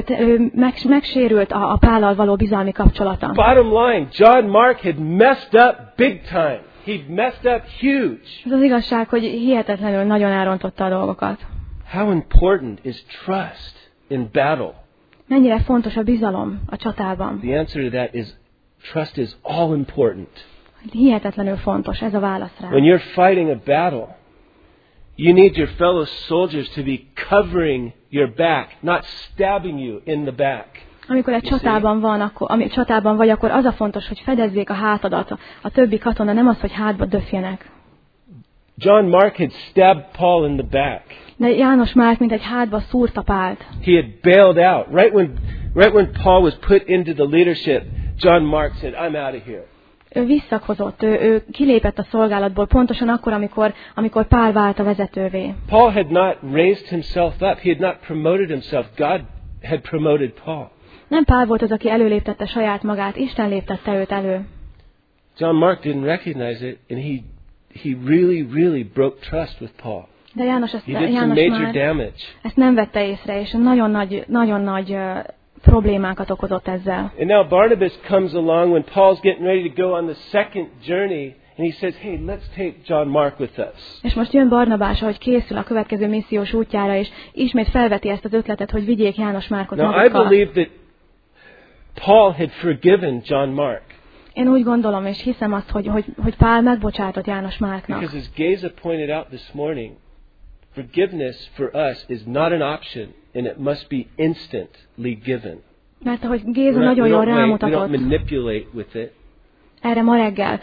megsérült a Pállal való bizalmi kapcsolata. Bottom line, John Mark had messed up big time. He'd messed up huge. Ez az igazság, hogy hihetetlenül nagyon elrontotta a dolgokat. How important is trust in battle? Mennyire fontos a bizalom a csatában. The answer to that is trust is all important. Hihetetlenül fontos, ez a válasz rá. When you're fighting a battle, you need your fellow soldiers to be covering your back, not stabbing you in the back. Amikor egy csatában vagy, akkor az a fontos, hogy fedezzék a hátadat. A többi katona nem az, hogy hátba döfjenek. John Mark had stabbed Paul in the back. De János Márk mint egy hátba szúrta Pált. He had bailed out. Right when Paul was put into the leadership, John Mark said, I'm out of here. Ő visszakozott, ő kilépett a szolgálatból pontosan akkor, amikor Pál vált a vezetővé. Paul had not raised himself up. He had not promoted himself. God had promoted Paul. Nem Pál volt az, aki előléptette saját magát, Isten léptette őt elő. John Mark didn't recognize it, and he really broke trust with Paul. De János Major damage. Ezt nem vette észre, és nagyon nagy problémákat okozott ezzel. And now Barnabas comes along when Paul's getting ready to go on the second journey, and he says, "Hey, let's take John Mark with us." És most jön Barnabás, ahogy készül a következő missziós útjára, és ismét felveti ezt az ötletet, hogy vigyék János Márkot magukkal. Now I believe that Paul had forgiven John Mark. Én úgy gondolom, és hiszem azt, hogy Pál megbocsátott János Márknak. Because as Geza pointed out this morning, forgiveness for us is not an option, and it must be instantly given. Mert ahogy Géza nagyon jól rámutatott, we don't manipulate with it. Erre ma reggel,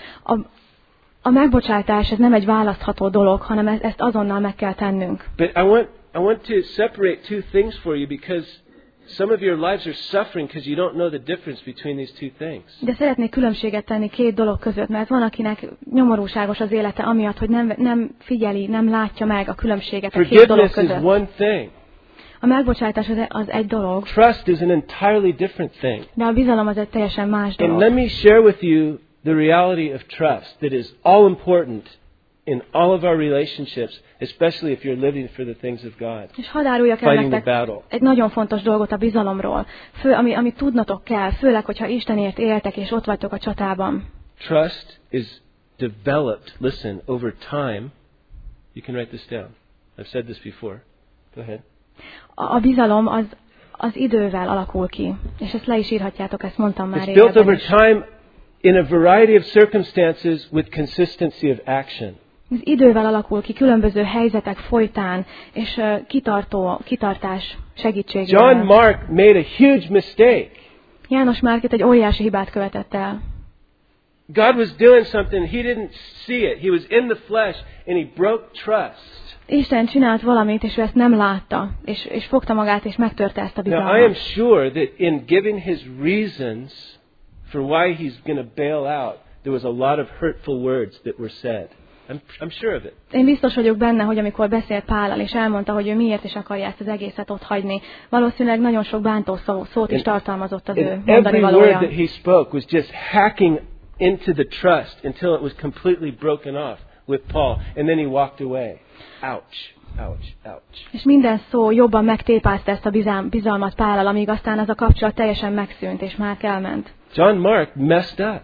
a megbocsátás ez nem egy választható dolog, hanem ezt azonnal meg kell tennünk. But I want to separate two things for you because some of your lives are suffering because you don't know the difference between these two things. De szeretnék különbséget tenni két dolog között, mert van, akinek nyomorúságos az élete amiatt, hogy nem figyeli, nem látja meg a különbséget a két dolog között. Forgiveness is one thing. A megbocsátás az egy dolog. Trust is an entirely different thing. De a bizalom az egy teljesen más dolog. And let me share with you the reality of trust that is all important in all of our relationships, especially if you're living for the things of God. És hadd áruljak el nektek egy nagyon fontos dolgot a bizalomról, ami tudnotok kell, főleg, hogyha Istenért éltek és ott vagytok a csatában. Trust is developed, listen, over time. You can write this down. I've said this before. Go ahead. A bizalom az idővel alakul ki, és ezt le is írhatjátok, ezt mondtam már régebben. It's built over time in a variety of circumstances with consistency of action. Az idővel alakul ki különböző helyzetek folytán, és kitartás segítségével. John Mark made a huge mistake. János Márk egy óriási hibát követett el. God was doing something, he didn't see it. He was in the flesh and he broke trust. Isten csinált valamit, és ő ezt nem látta, és fogta magát, és megtörte ezt a bizalmat. Now I am sure that in giving his reasons for why he's going to bail out, there was a lot of hurtful words that were said. I'm sure of it. Én biztos vagyok benne, hogy amikor beszélt Pállal, és elmondta, hogy ő miért is akarja ezt az egészet ott hagyni, valószínűleg nagyon sok bántó szót is tartalmazott az ő mondani valója. Every word that he spoke was just hacking into the trust until it was completely broken off with Paul, and then he walked away. Ouch, ouch, ouch. És minden szó jobban megtépázta ezt a bizalmat Pállal, amíg aztán az a kapcsolat teljesen megszűnt, és Márk elment. John Mark messed up.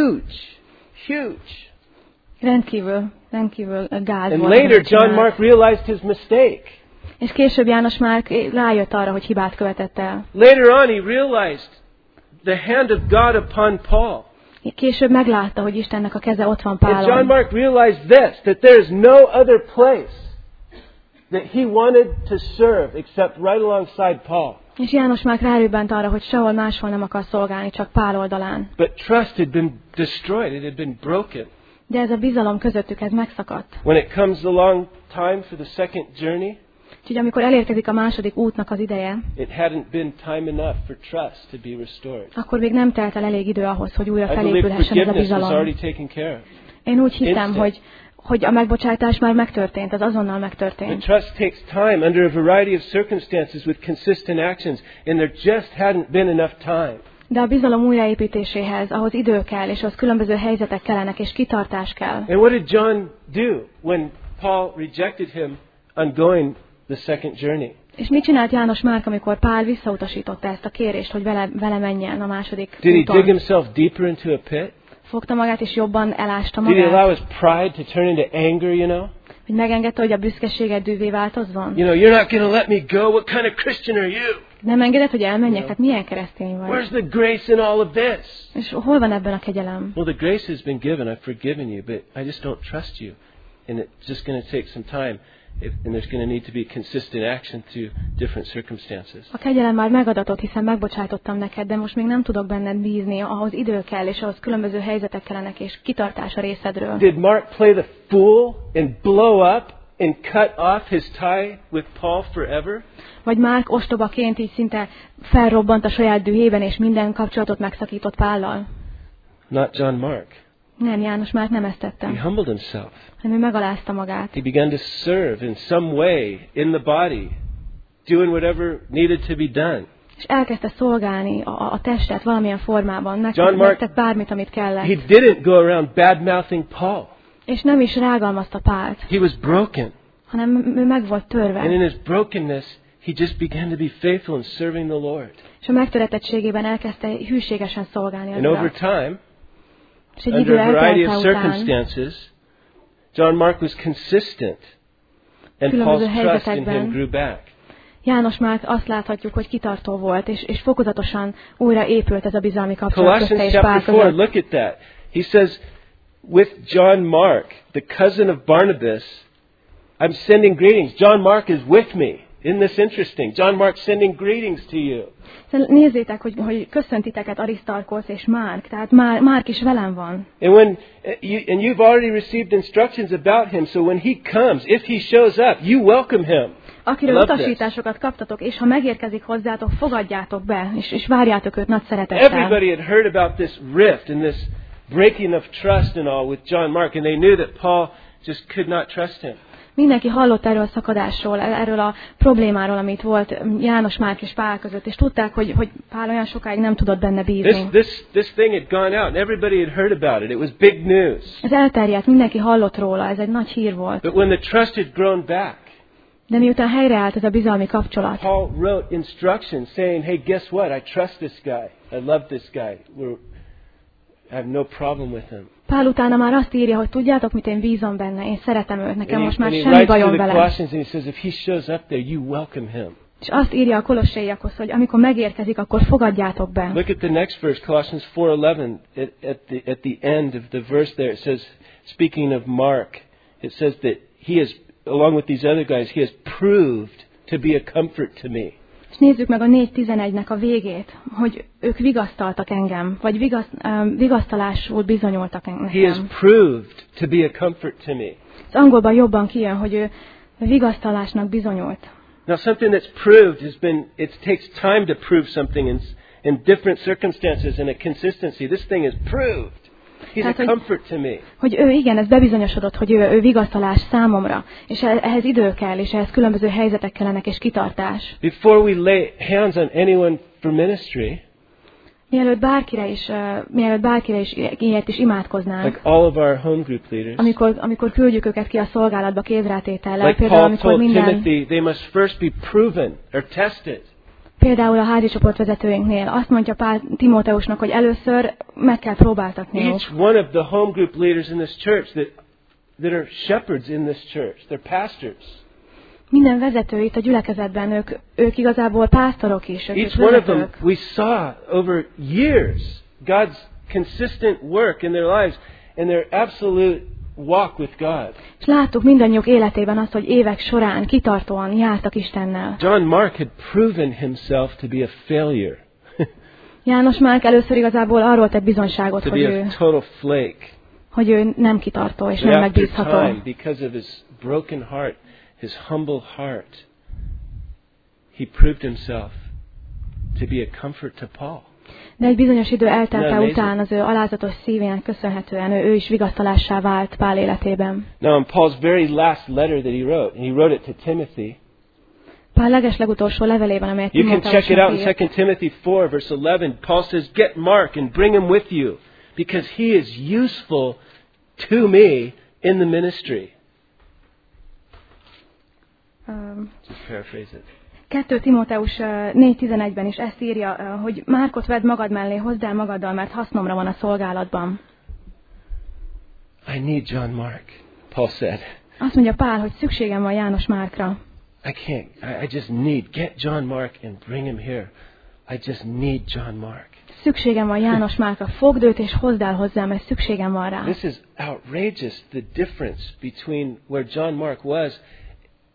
Huge. Rendkívül gáz and volt. And later John Mark realized his mistake. És később János Márk rájött arra, hogy hibát követett el. Later on he realized the hand of God upon Paul. Később meglátta, hogy Istennek a keze ott van Pálon. And John Mark realized this, that there is no other place that he wanted to serve except right alongside Paul. És János Márk rádöbbent arra, hogy sehol máshol nem akar szolgálni, csak Pál oldalán. But trust had been destroyed, it had been broken. De ez a bizalom közöttük, ez megszakadt. When it comes along time for the second journey, úgyhogy amikor elérkezik a második útnak az ideje, it hadn't been time enough for trust to be restored. Akkor még nem telt el elég idő ahhoz, hogy újra felépülhessen ez a bizalom. Én úgy hiszem, hogy a megbocsátás már megtörtént, az azonnal megtörtént. The trust takes time under a variety of circumstances with consistent actions, and there just hadn't been enough time. De a bizalom újraépítéséhez ahhoz idő kell, és ahhoz különböző helyzetek kellenek, és kitartás kell. And what did John do when Paul rejected him on going the second journey? És mit csinált János Márk, amikor Pál visszautasította ezt a kérést, hogy vele menjen a második úton? Did he dig himself deeper into a pit? Fogta magát, és jobban elásta magát? Did he allow his pride to turn into anger, you know? Hogy megengedte, hogy a büszkeséget dűvé változzon? You know, you're not going to let me go. What kind of Christian are you? Nem engedett, hogy elmenjek, hát milyen keresztény vagy? Where's the grace in all of this? És hol van ebben a kegyelem? Well, the grace has been given. I've forgiven you, but I just don't trust you. And it's just going to take some time. and there's going to need to be consistent action through different circumstances. A kegyelem már megadatott, hiszen megbocsájtottam neked, de most még nem tudok benned bízni, ahhoz idő kell, és ahhoz különböző helyzetek kellenek, és kitartás a részedről. Did Mark play the fool and blow up and cut off his tie with Paul forever? Vagy Márk ostobaként így szinte felrobbant a saját dühében, és minden kapcsolatot megszakított Pállal? Not John Mark. Nem, János Márk nem ezt tette, He humbled himself. hanem ő megalázta magát. He began to serve in some way in the body, doing whatever needed to be done. És elkezdte szolgálni a testet valamilyen formában, John Mark, megtett bármit, amit kellett. He didn't go around bad-mouthing Paul. És nem is rágalmazta Pált, He was broken. hanem ő meg volt And törve. in his brokenness, he just began to be faithful in serving the Lord. És a megtöretettségében elkezdte hűségesen szolgálni az And over Urat. time, És egy under idő a variety of eltelte után circumstances, John Mark was consistent, and különböző Paul's trust in helyzetekben him grew back. János Márk azt láthatjuk, hogy kitartó volt, és fokozatosan újra épült ez a bizalmi kapcsolat közte Colossians és Pál chapter 4, között. look at that. He says, with John Mark, the cousin of Barnabas, I'm sending greetings. John Mark is with me. Isn't this interesting? John Mark sending greetings to you. Nézzétek, hogy köszöntiteket Arisztarkosz és Márk, tehát Márk is velem van. And you've already received instructions about him, so when he comes, if he shows up, you welcome him. Akiről Love this. utasításokat kaptatok, és ha megérkezik hozzátok, fogadjátok be, és várjátok őt nagy szeretettel. Everybody had heard about this rift and this breaking of trust and all with John Mark, and they knew that Paul just could not trust him. Mindenki hallott erről a szakadásról, erről a problémáról, amit volt János Márk és Pál között, és tudták, hogy Pál olyan sokáig nem tudott benne bízni. This thing had gone out, and everybody had heard about it. It was big news. Ez elterjedt, mindenki hallott róla, ez egy nagy hír volt. But when the trust had grown back, De miután helyreállt ez a bizalmi kapcsolat, Paul wrote instructions saying, hey, guess what? I trust this guy. I love this guy. I have no problem with him. Pál utána már azt írja, hogy tudjátok mit, én bízom benne, én szeretem őt, nekem most már and he semmi writes to bajom the vele. Colossians and he says, if he shows up there, you welcome him. És azt írja a kolossaiakhoz, hogy amikor megérkezik, akkor fogadjátok be. Look at the next verse, Colossians 4:11. At the end of the verse there, it says, speaking of Mark, it says that he has, along with these other guys, he has proved to be a comfort to me. És nézzük meg a 4.11-nek a végét, hogy ők vigasztaltak engem, vagy vigasztalásul bizonyultak He has nekem. proved to be a comfort to me. Az angolban jobban kijön, hogy ő vigasztalásnak bizonyult. Now, something that's proved it takes time to prove something in different circumstances and a consistency. This thing is proved. He's Tehát, a comfort to me. Hogy ő igen, ez bebizonyosodott, hogy ő vigasztalás számomra, és ehhez idő kell, és ehhez különböző helyzetek kellenek, és kitartás. Before we lay hands on anyone for ministry, Mielőtt bárkire is ilyet is imádkoznánk, like all of our home group leaders, amikor küldjük őket ki a szolgálatba kézrátétellel, like például Paul amikor told minden, Timothy, they must first be proven or tested. például a házi csoportvezetőinknél azt mondja Pál Timóteusnak, hogy először meg kell próbáltatni őket. Each one of the home group leaders in this church that are shepherds in this church, they're pastors. Minden vezető itt a gyülekezetben, ők igazából pásztorok is, ők Each one of them, vezetők. we saw over years God's consistent work in their lives and their absolute walk with God. És láttuk mindannyiuk életében azt, hogy évek során kitartóan jártak Istennel. John Mark had proven himself to be a failure, János Márk először igazából arról tett bizonyságot, to be a total flake. hogy ő nem kitartó és But nem after megbízható. time, because of his broken heart, his humble heart, he proved himself to be a comfort to Paul. De egy bizonyos idő eltelte Amazing. után az ő alázatos szívének köszönhetően ő is vigasztalássá vált Pál életében. Now, in Paul's very last letter that he wrote it to Timothy. Pál legeslegutolsó levelében, amelyet You can check it out in Timóteusnak 2 Timothy 4, verse 11. Paul says, get Mark and bring him with you, because he is useful to me in the ministry. Just paraphrase it. 2 Timóteus 4.11-ben is ezt írja, hogy Márkot vedd magad mellé, hozd el magaddal, mert hasznomra van a szolgálatban. I need John Mark, Paul said. Azt mondja Pál, hogy szükségem van János Márkra. I just need, get John Mark and bring him here. I just need John Mark. Szükségem van János Márkra, fogd őt és hozd el hozzám, mert szükségem van rá. This is outrageous, the difference between where John Mark was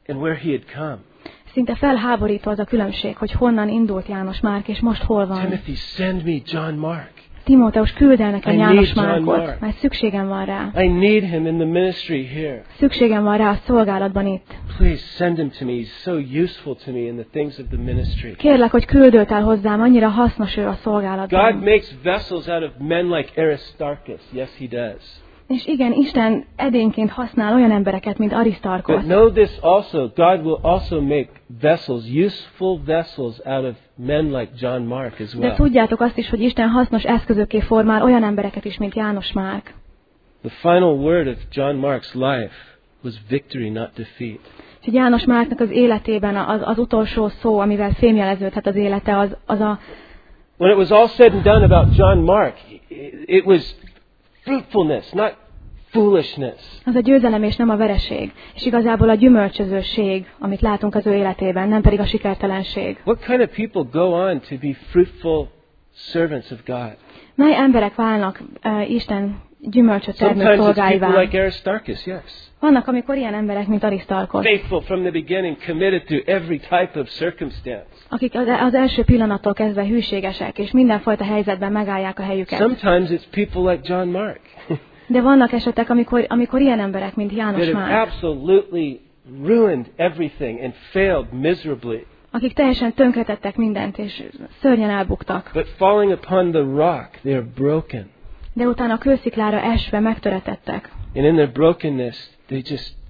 and where he had come. Szinte felháborító az a különbség, hogy honnan indult János Márk, és most hol van. Timothy, send me John Mark. Timóteus, küld el nekem I János need John Márkot, Mark. mert szükségem van rá. I need him in the ministry here. Szükségem van rá a szolgálatban itt. Please send him to me. He's so useful to me in the things of the ministry. Kérlek, hogy küldöd el hozzám, annyira hasznos ő a God szolgálatban. makes vessels out of men like Aristarchus. Yes, he does. És igen, Isten edényként használ olyan embereket, mint Arisztarkosz. But know this also, God will also make vessels, useful vessels out of men like John Mark as De well. tudjátok azt is, hogy Isten hasznos eszközökké formál olyan embereket is, mint János Márk. The final word of John Mark's life was victory, not defeat. Hogy János Márknak az életében az utolsó szó, amivel fémjeleződhet az élete, az a... When it was all said and done about John Mark, it was fruitfulness, not foolishness. Az a győzelem és nem a vereség. És igazából a gyümölcsözőség, amit látunk az ő életében, nem pedig a sikertelenség. What kind of people go on to be fruitful servants of God? Mely emberek válnak Isten gyümölcsöt termő Sometimes it's people szolgáivá? like Aristarchus, yes. Vannak, amikor ilyen emberek, mint Arisztarkosz, Faithful from the beginning, committed to every type of circumstance. akik az első pillanattól kezdve hűségesek, és mindenfajta helyzetben megállják a helyüket. Sometimes it's people like John Mark De vannak esetek, amikor ilyen emberek, mint János that have Márk, absolutely ruined everything and failed miserably. akik teljesen tönkretettek mindent, és szörnyen elbuktak. But falling upon the rock, they are broken. De utána a kősziklára esve megtöretettek. And in their brokenness, they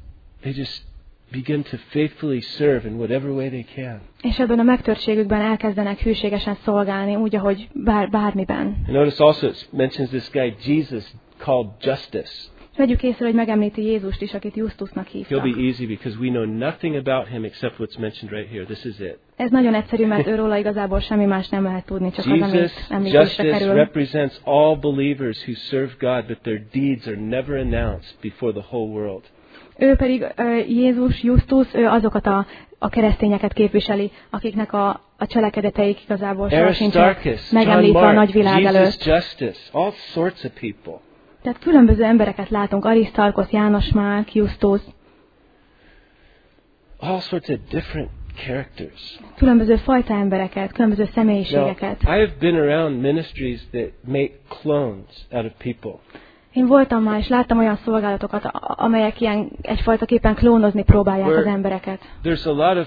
just begin to faithfully serve in whatever way they can. És ebben a megtörtségükben elkezdenek hűségesen szolgálni, úgy, ahogy bármiben. And notice also it mentions this guy Jesus called Justus. Vegyük észre, hogy megemlíti Jézust is, akit Justusnak He'll hívtak. be easy because we know nothing about him except what's mentioned right here. This is it. Ez nagyon egyszerű, mert őróla igazából semmi más nem lehet tudni, csak az, amit Jesus, említésre Justus kerül. represents all believers who serve God, but their deeds are never announced before the whole world. Ő pedig Jézus, Justus, ő azokat a keresztényeket képviseli, akiknek a cselekedeteik igazából soha sincsenek Aristarchus, John megemlítve a Mark, nagyvilág Jesus előtt. Justus, all sorts of people. Tehát különböző embereket látunk, Arisztarkosz, János Márk, Justus, All sorts of different characters. különböző fajta embereket, különböző Now, személyiségeket. I have been around ministries that make clones out of people. Én voltam már, és láttam olyan szolgálatokat, amelyek ilyen egyfajtaképpen klónozni próbálják az embereket. There's a lot of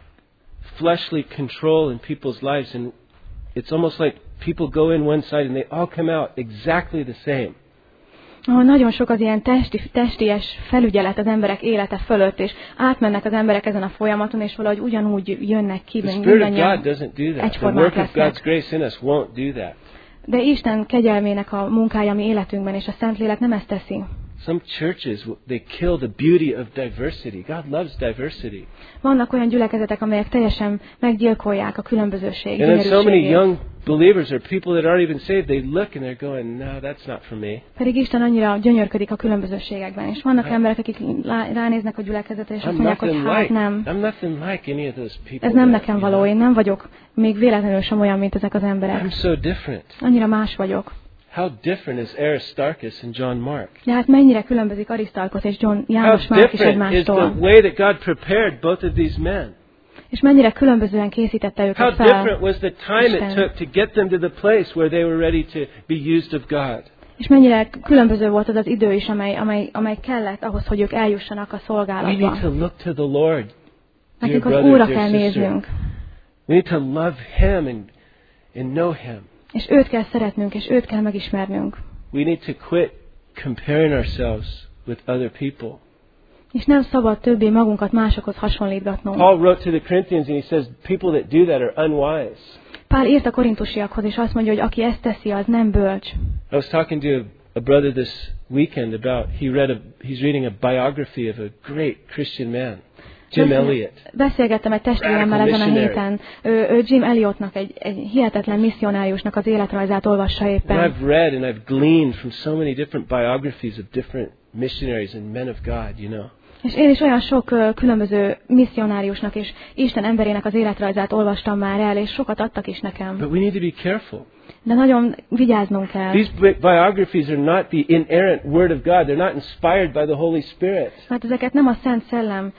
fleshly control in people's lives, and it's almost like people go in one side and they all come out exactly the same. Ahol nagyon sok az ilyen testies felügyelet az emberek élete fölött, és átmennek az emberek ezen a folyamaton, és valahogy ugyanúgy jönnek ki, The Spirit of God mindannyian doesn't do that. The egyformák work of God's lesznek. grace in us won't do that. De Isten kegyelmének a munkája a mi életünkben, és a Szentlélek nem ezt teszi. Some churches, they kill the beauty of diversity. God loves diversity. Vannak olyan gyülekezetek, amelyek teljesen meggyilkolják a különbözőség And then so many gyönyörűségét. young believers or people that aren't even saved, they look and they're going, no, that's not for me. Pedig Isten annyira gyönyörködik a különbözőségekben. És vannak emberek, akik ránéznek a gyülekezetre, és azt I'm mondják, hogy nothing hát like, nem. I'm nothing like any of those people. Ez nem that, nekem you való, know. én nem vagyok még véletlenül sem olyan, mint ezek az emberek. I'm so different. Annyira más vagyok. How different is Aristarchus and John Mark? De hát mennyire különbözik Arisztarkosz és How János Márk is different is the egymástól. way that God prepared both of these men? És mennyire különbözően készítette How őket different fel. was the time it Isten. took to get them to the place where they were ready to be used of God? És mennyire különböző volt az az idő is, amely kellett ahhoz, hogy ők eljussanak a We szolgálatba. need to look to the Lord, dear Nekünk az brother, Úrra dear kell sister. néznünk. We need to love Him and know Him. És őt kell szeretnünk, és őt kell megismernünk. We need to quit comparing ourselves with other people. És nem szabad többé magunkat másokhoz hasonlítgatnunk. Paul wrote to the Corinthians and he says, people that do that are unwise. Pál írt a korintusiakhoz, és azt mondja, hogy aki ezt teszi, az nem bölcs. I was talking to a brother this weekend about, he's reading a biography of a great Christian man, Jim Elliot. Beszélgettem egy testvéremmel Radical ezen a missionary. héten. Ő Jim Elliotnak, egy hihetetlen misszionáriusnak az életrajzát olvassa And éppen. I've read and I've gleaned from so many different biographies of different missionaries and men of God, you know. És én is olyan sok különböző misszionáriusnak és Isten emberének az életrajzát olvastam már el, és sokat adtak is nekem. But we need to be careful. De nagyon vigyáznunk kell. These biographies are not the inerrant Word of God. They're not inspired by the Holy Spirit. Mert ezeket nem a Szent Szellem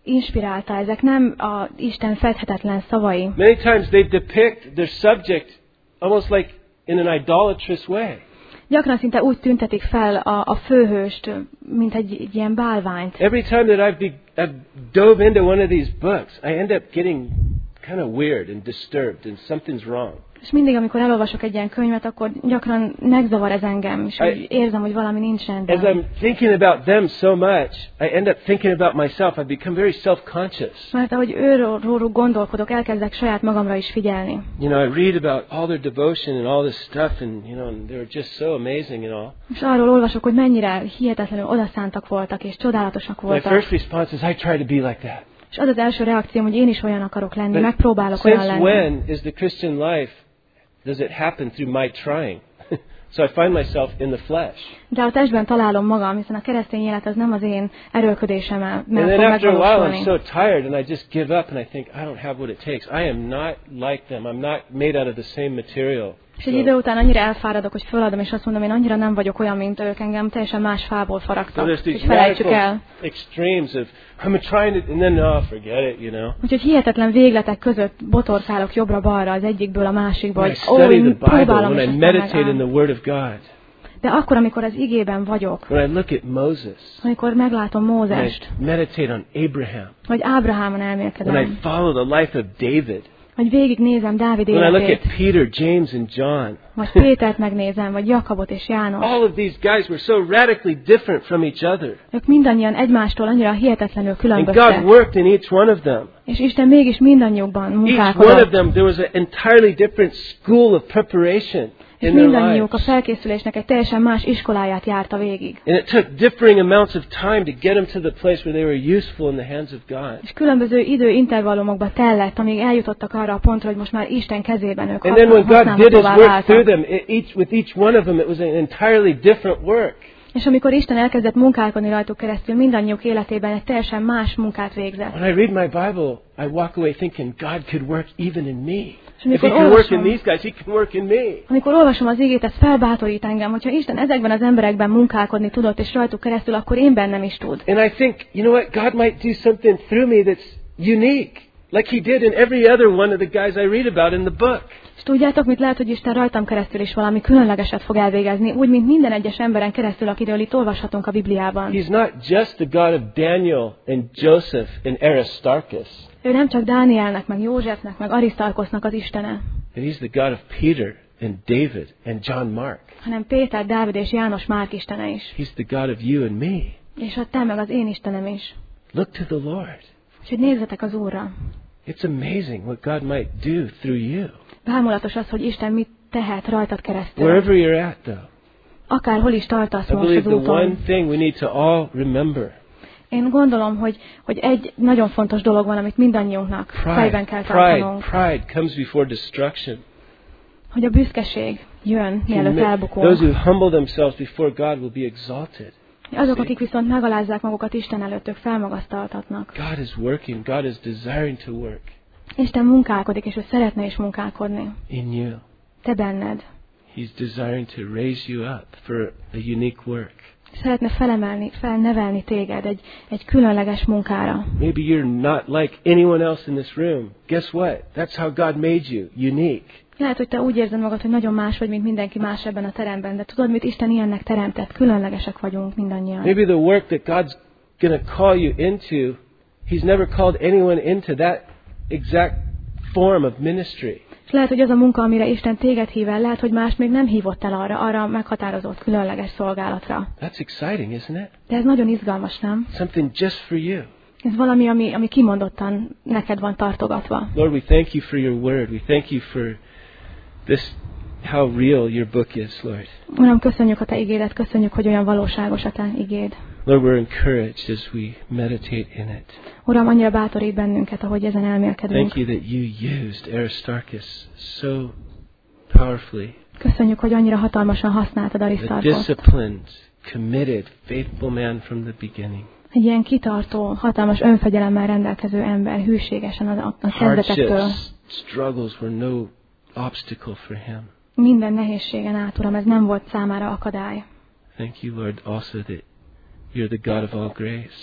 inspirálta, ezek nem a Isten fedhetetlen szavai. Many times they depict their subject almost like in an idolatrous way. Gyakran szinte úgy tüntetik fel a főhőst, mint egy ilyen bálványt. Every time that I've dove into one of these books, I end up getting kind of weird and disturbed and something's wrong. És mindig, amikor elolvasok egy ilyen könyvet, akkor gyakran megzavar ez engem, és úgy érzem, hogy valami nincs rendben. As I'm thinking about them so much, I end up thinking about myself. I become very self-conscious. Mert ahogy őróluk gondolkodok, elkezdek saját magamra is figyelni. You know, I read about all their devotion and all this stuff, and you know, and they're just so amazing and all. És arról olvasok, hogy mennyire hihetetlenül odaszántak voltak, és csodálatosak My voltak. first response is, I try to be like that. És az az első reakcióm, hogy én is olyan akarok lenni, But megpróbálok olyan since lenni. when is the Christian life, does it happen through my trying? So I find myself in the flesh. De a testben találom magam, hiszen a keresztény élet az nem az én erőködésemmel And fog then after a while I'm megvalósulni. so tired and I just give up and I think, I don't have what it takes. I am not like them. I'm not made out of the same material. És egy idő után annyira elfáradok, hogy föladom, és azt mondom, én annyira nem vagyok olyan, mint ők, engem teljesen más fából So faragtak. there's És these felejtsük radical el. extremes of, I'm trying to, and then, no, forget it, you know. Úgyhogy hihetetlen végletek között botorkálok jobbra-balra, az egyikből a másikból. When I study the Bible, próbálom, when és I aztán meditate in megáll. the Word of God, De akkor, amikor az igében vagyok, when I look at Moses, amikor meglátom when I Mózest, meditate on Abraham, vagy Ábrahámon when I elmélkedem, follow the life of David, vagy végignézem Dávid when I look at életét, Peter, James, and John, vagy Pétert megnézem, vagy Jakabot és János. all of these guys were so radically different from each other. Ők mindannyian egymástól annyira hihetetlenül And különböztek. God worked in each one of them. És Isten mégis mindannyiukban Each one of munkálkodott. them, there was an entirely different school of preparation És in their mindannyiuk a lives. felkészülésnek egy teljesen más iskoláját járta végig. And it took differing amounts of time to get them to the place where they were useful in the hands of God. És különböző időintervallumokba tellett, amíg eljutottak arra a pontra, hogy most már Isten kezében ők And then when God did His használhatóvá work through váltak. them, with each one of them, it was an entirely different work. És amikor Isten elkezdett munkálkodni rajtuk keresztül, mindannyiuk életében egy teljesen más munkát végzett. When I read my Bible, I walk away thinking God could work even in me. És If He amikor can work in olvasom, these guys, He can work in me. amikor olvasom az igét, ez felbátorít engem, hogyha Isten ezekben az emberekben munkálkodni tudott, és rajtuk keresztül, akkor én bennem is tud. And I think, you know what, God might do something through me that's unique, like He did in every other one of the guys I read about in the book. És tudjátok, mit lehet, hogy Isten rajtam keresztül is valami különlegeset fog elvégezni, úgy, mint minden egyes emberen keresztül, akiről itt olvashatunk a Bibliában. He's not just the God of Daniel and Joseph and Aristarchus, Ő nem csak Dánielnek, meg Józsefnek, meg Arisztarkosznak az Istene, but He's the God of Peter and David and John Mark. hanem Péter, Dávid és János Márk Istene is. He's the God of you and me. És a te meg az én Istenem is. Look to the Lord. Úgyhogy nézzetek az Úrra. It's amazing what God might do through you. Bámulatos az, hogy Isten mit tehet rajtad keresztül. Wherever you're at, though. Akárhol is tartasz I most believe az the one úton. thing we need to all remember. Én gondolom, hogy egy nagyon fontos dolog van, amit mindannyiunknak fejben kell tartanunk. Pride comes before destruction. Hogy a büszkeség jön, mielőtt Those elbukunk. who humble themselves before God will be exalted. Azok, akik viszont megalázzák magukat Isten előtt, ők felmagasztaltatnak. God is working. God is desiring to work Isten munkálkodik, és ő szeretne is munkálkodni. in you. Te benned. He's desiring to raise you up for a unique work. Szeretne felnevelni téged egy különleges munkára. Maybe you're not like anyone else in this room. Guess what? That's how God made you, unique. Lehet, hogy te úgy érzed magad, hogy nagyon más vagy, mint mindenki más ebben a teremben, de tudod, mit Isten ilyennek teremtett? Különlegesek vagyunk mindannyian. Maybe the work that God's going to call you into, He's never called anyone into that exact form of ministry. És lehet, hogy az a munka, amire Isten téged hív el, lehet, hogy más még nem hívott el arra a meghatározott különleges szolgálatra. That's exciting, isn't it? De ez nagyon izgalmas, nem? Something just for you. Ez valami, ami kimondottan neked van tartogatva. Lord, we thank you for your word. We thank you for this, how real your book is, Lord. Uram, köszönjük a te igédet, köszönjük, hogy olyan valóságos a te igéd. Lord, we're encouraged as we meditate in it. Uram, annyira bátorít bennünket, ahogy ezen elmélkedünk. Thank you that you used Aristarchus so powerfully. Köszönjük, hogy annyira hatalmasan használtad A Arisztarkoszt. disciplined, committed, faithful man from the beginning. Egy ilyen kitartó, hatalmas önfegyelemmel rendelkező ember, hűségesen a kezdetektől. Hardships, struggles were no obstacle for him. Minden nehézségen át, Uram, ez nem volt számára akadály. Thank you, Lord, also that you're the God of all grace.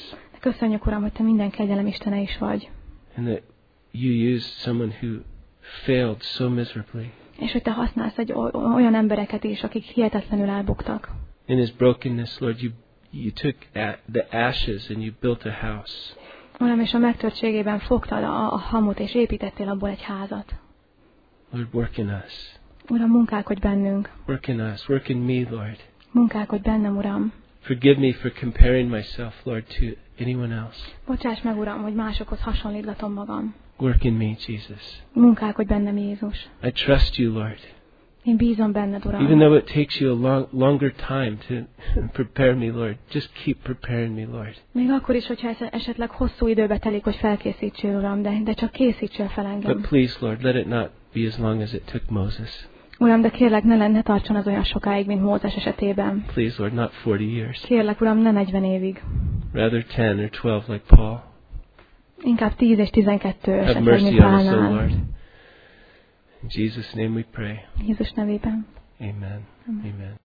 Köszönjük, Uram, hogy Te minden kegyelem Istene is vagy. And that you used someone who failed so miserably. És hogy Te használsz olyan embereket is, akik hihetetlenül elbuktak. In his brokenness, Lord, you took the ashes and you built a house. Uram, és a megtörtségében fogtad a hamut, és építettél abból egy házat. Lord, work in us. Uram, munkálkodj bennünk. Work in us. Work in me, Lord. Munkálkodj bennem, Uram. Forgive me for comparing myself, Lord, to anyone else. Bocsáss meg, Uram, hogy másokhoz hasonlítgatom magam. Work in me, Jesus. Munkálkodj bennem, Jézus. I trust you, Lord. Én bízom benned, Uram. Even though it takes you a longer time to prepare me, Lord, just keep preparing me, Lord. Még akkor is, hogyha esetleg hosszú időbe telik, hogy felkészítsél, Uram, de csak készítsél fel engem. But please, Lord, let it not be as long as it took Moses. Uram, de kérlek, ne tartson az olyan sokáig, mint Mózes esetében. Please, Lord, not 40 years. Kérlek, Uram, ne 40 évig. Rather 10 or 12 like Paul. Inkább 10 és 12 Have esetleg, mercy mint on us, O Pálnál. Lord. In Jesus' name we pray. Jézus nevében. Amen. Amen.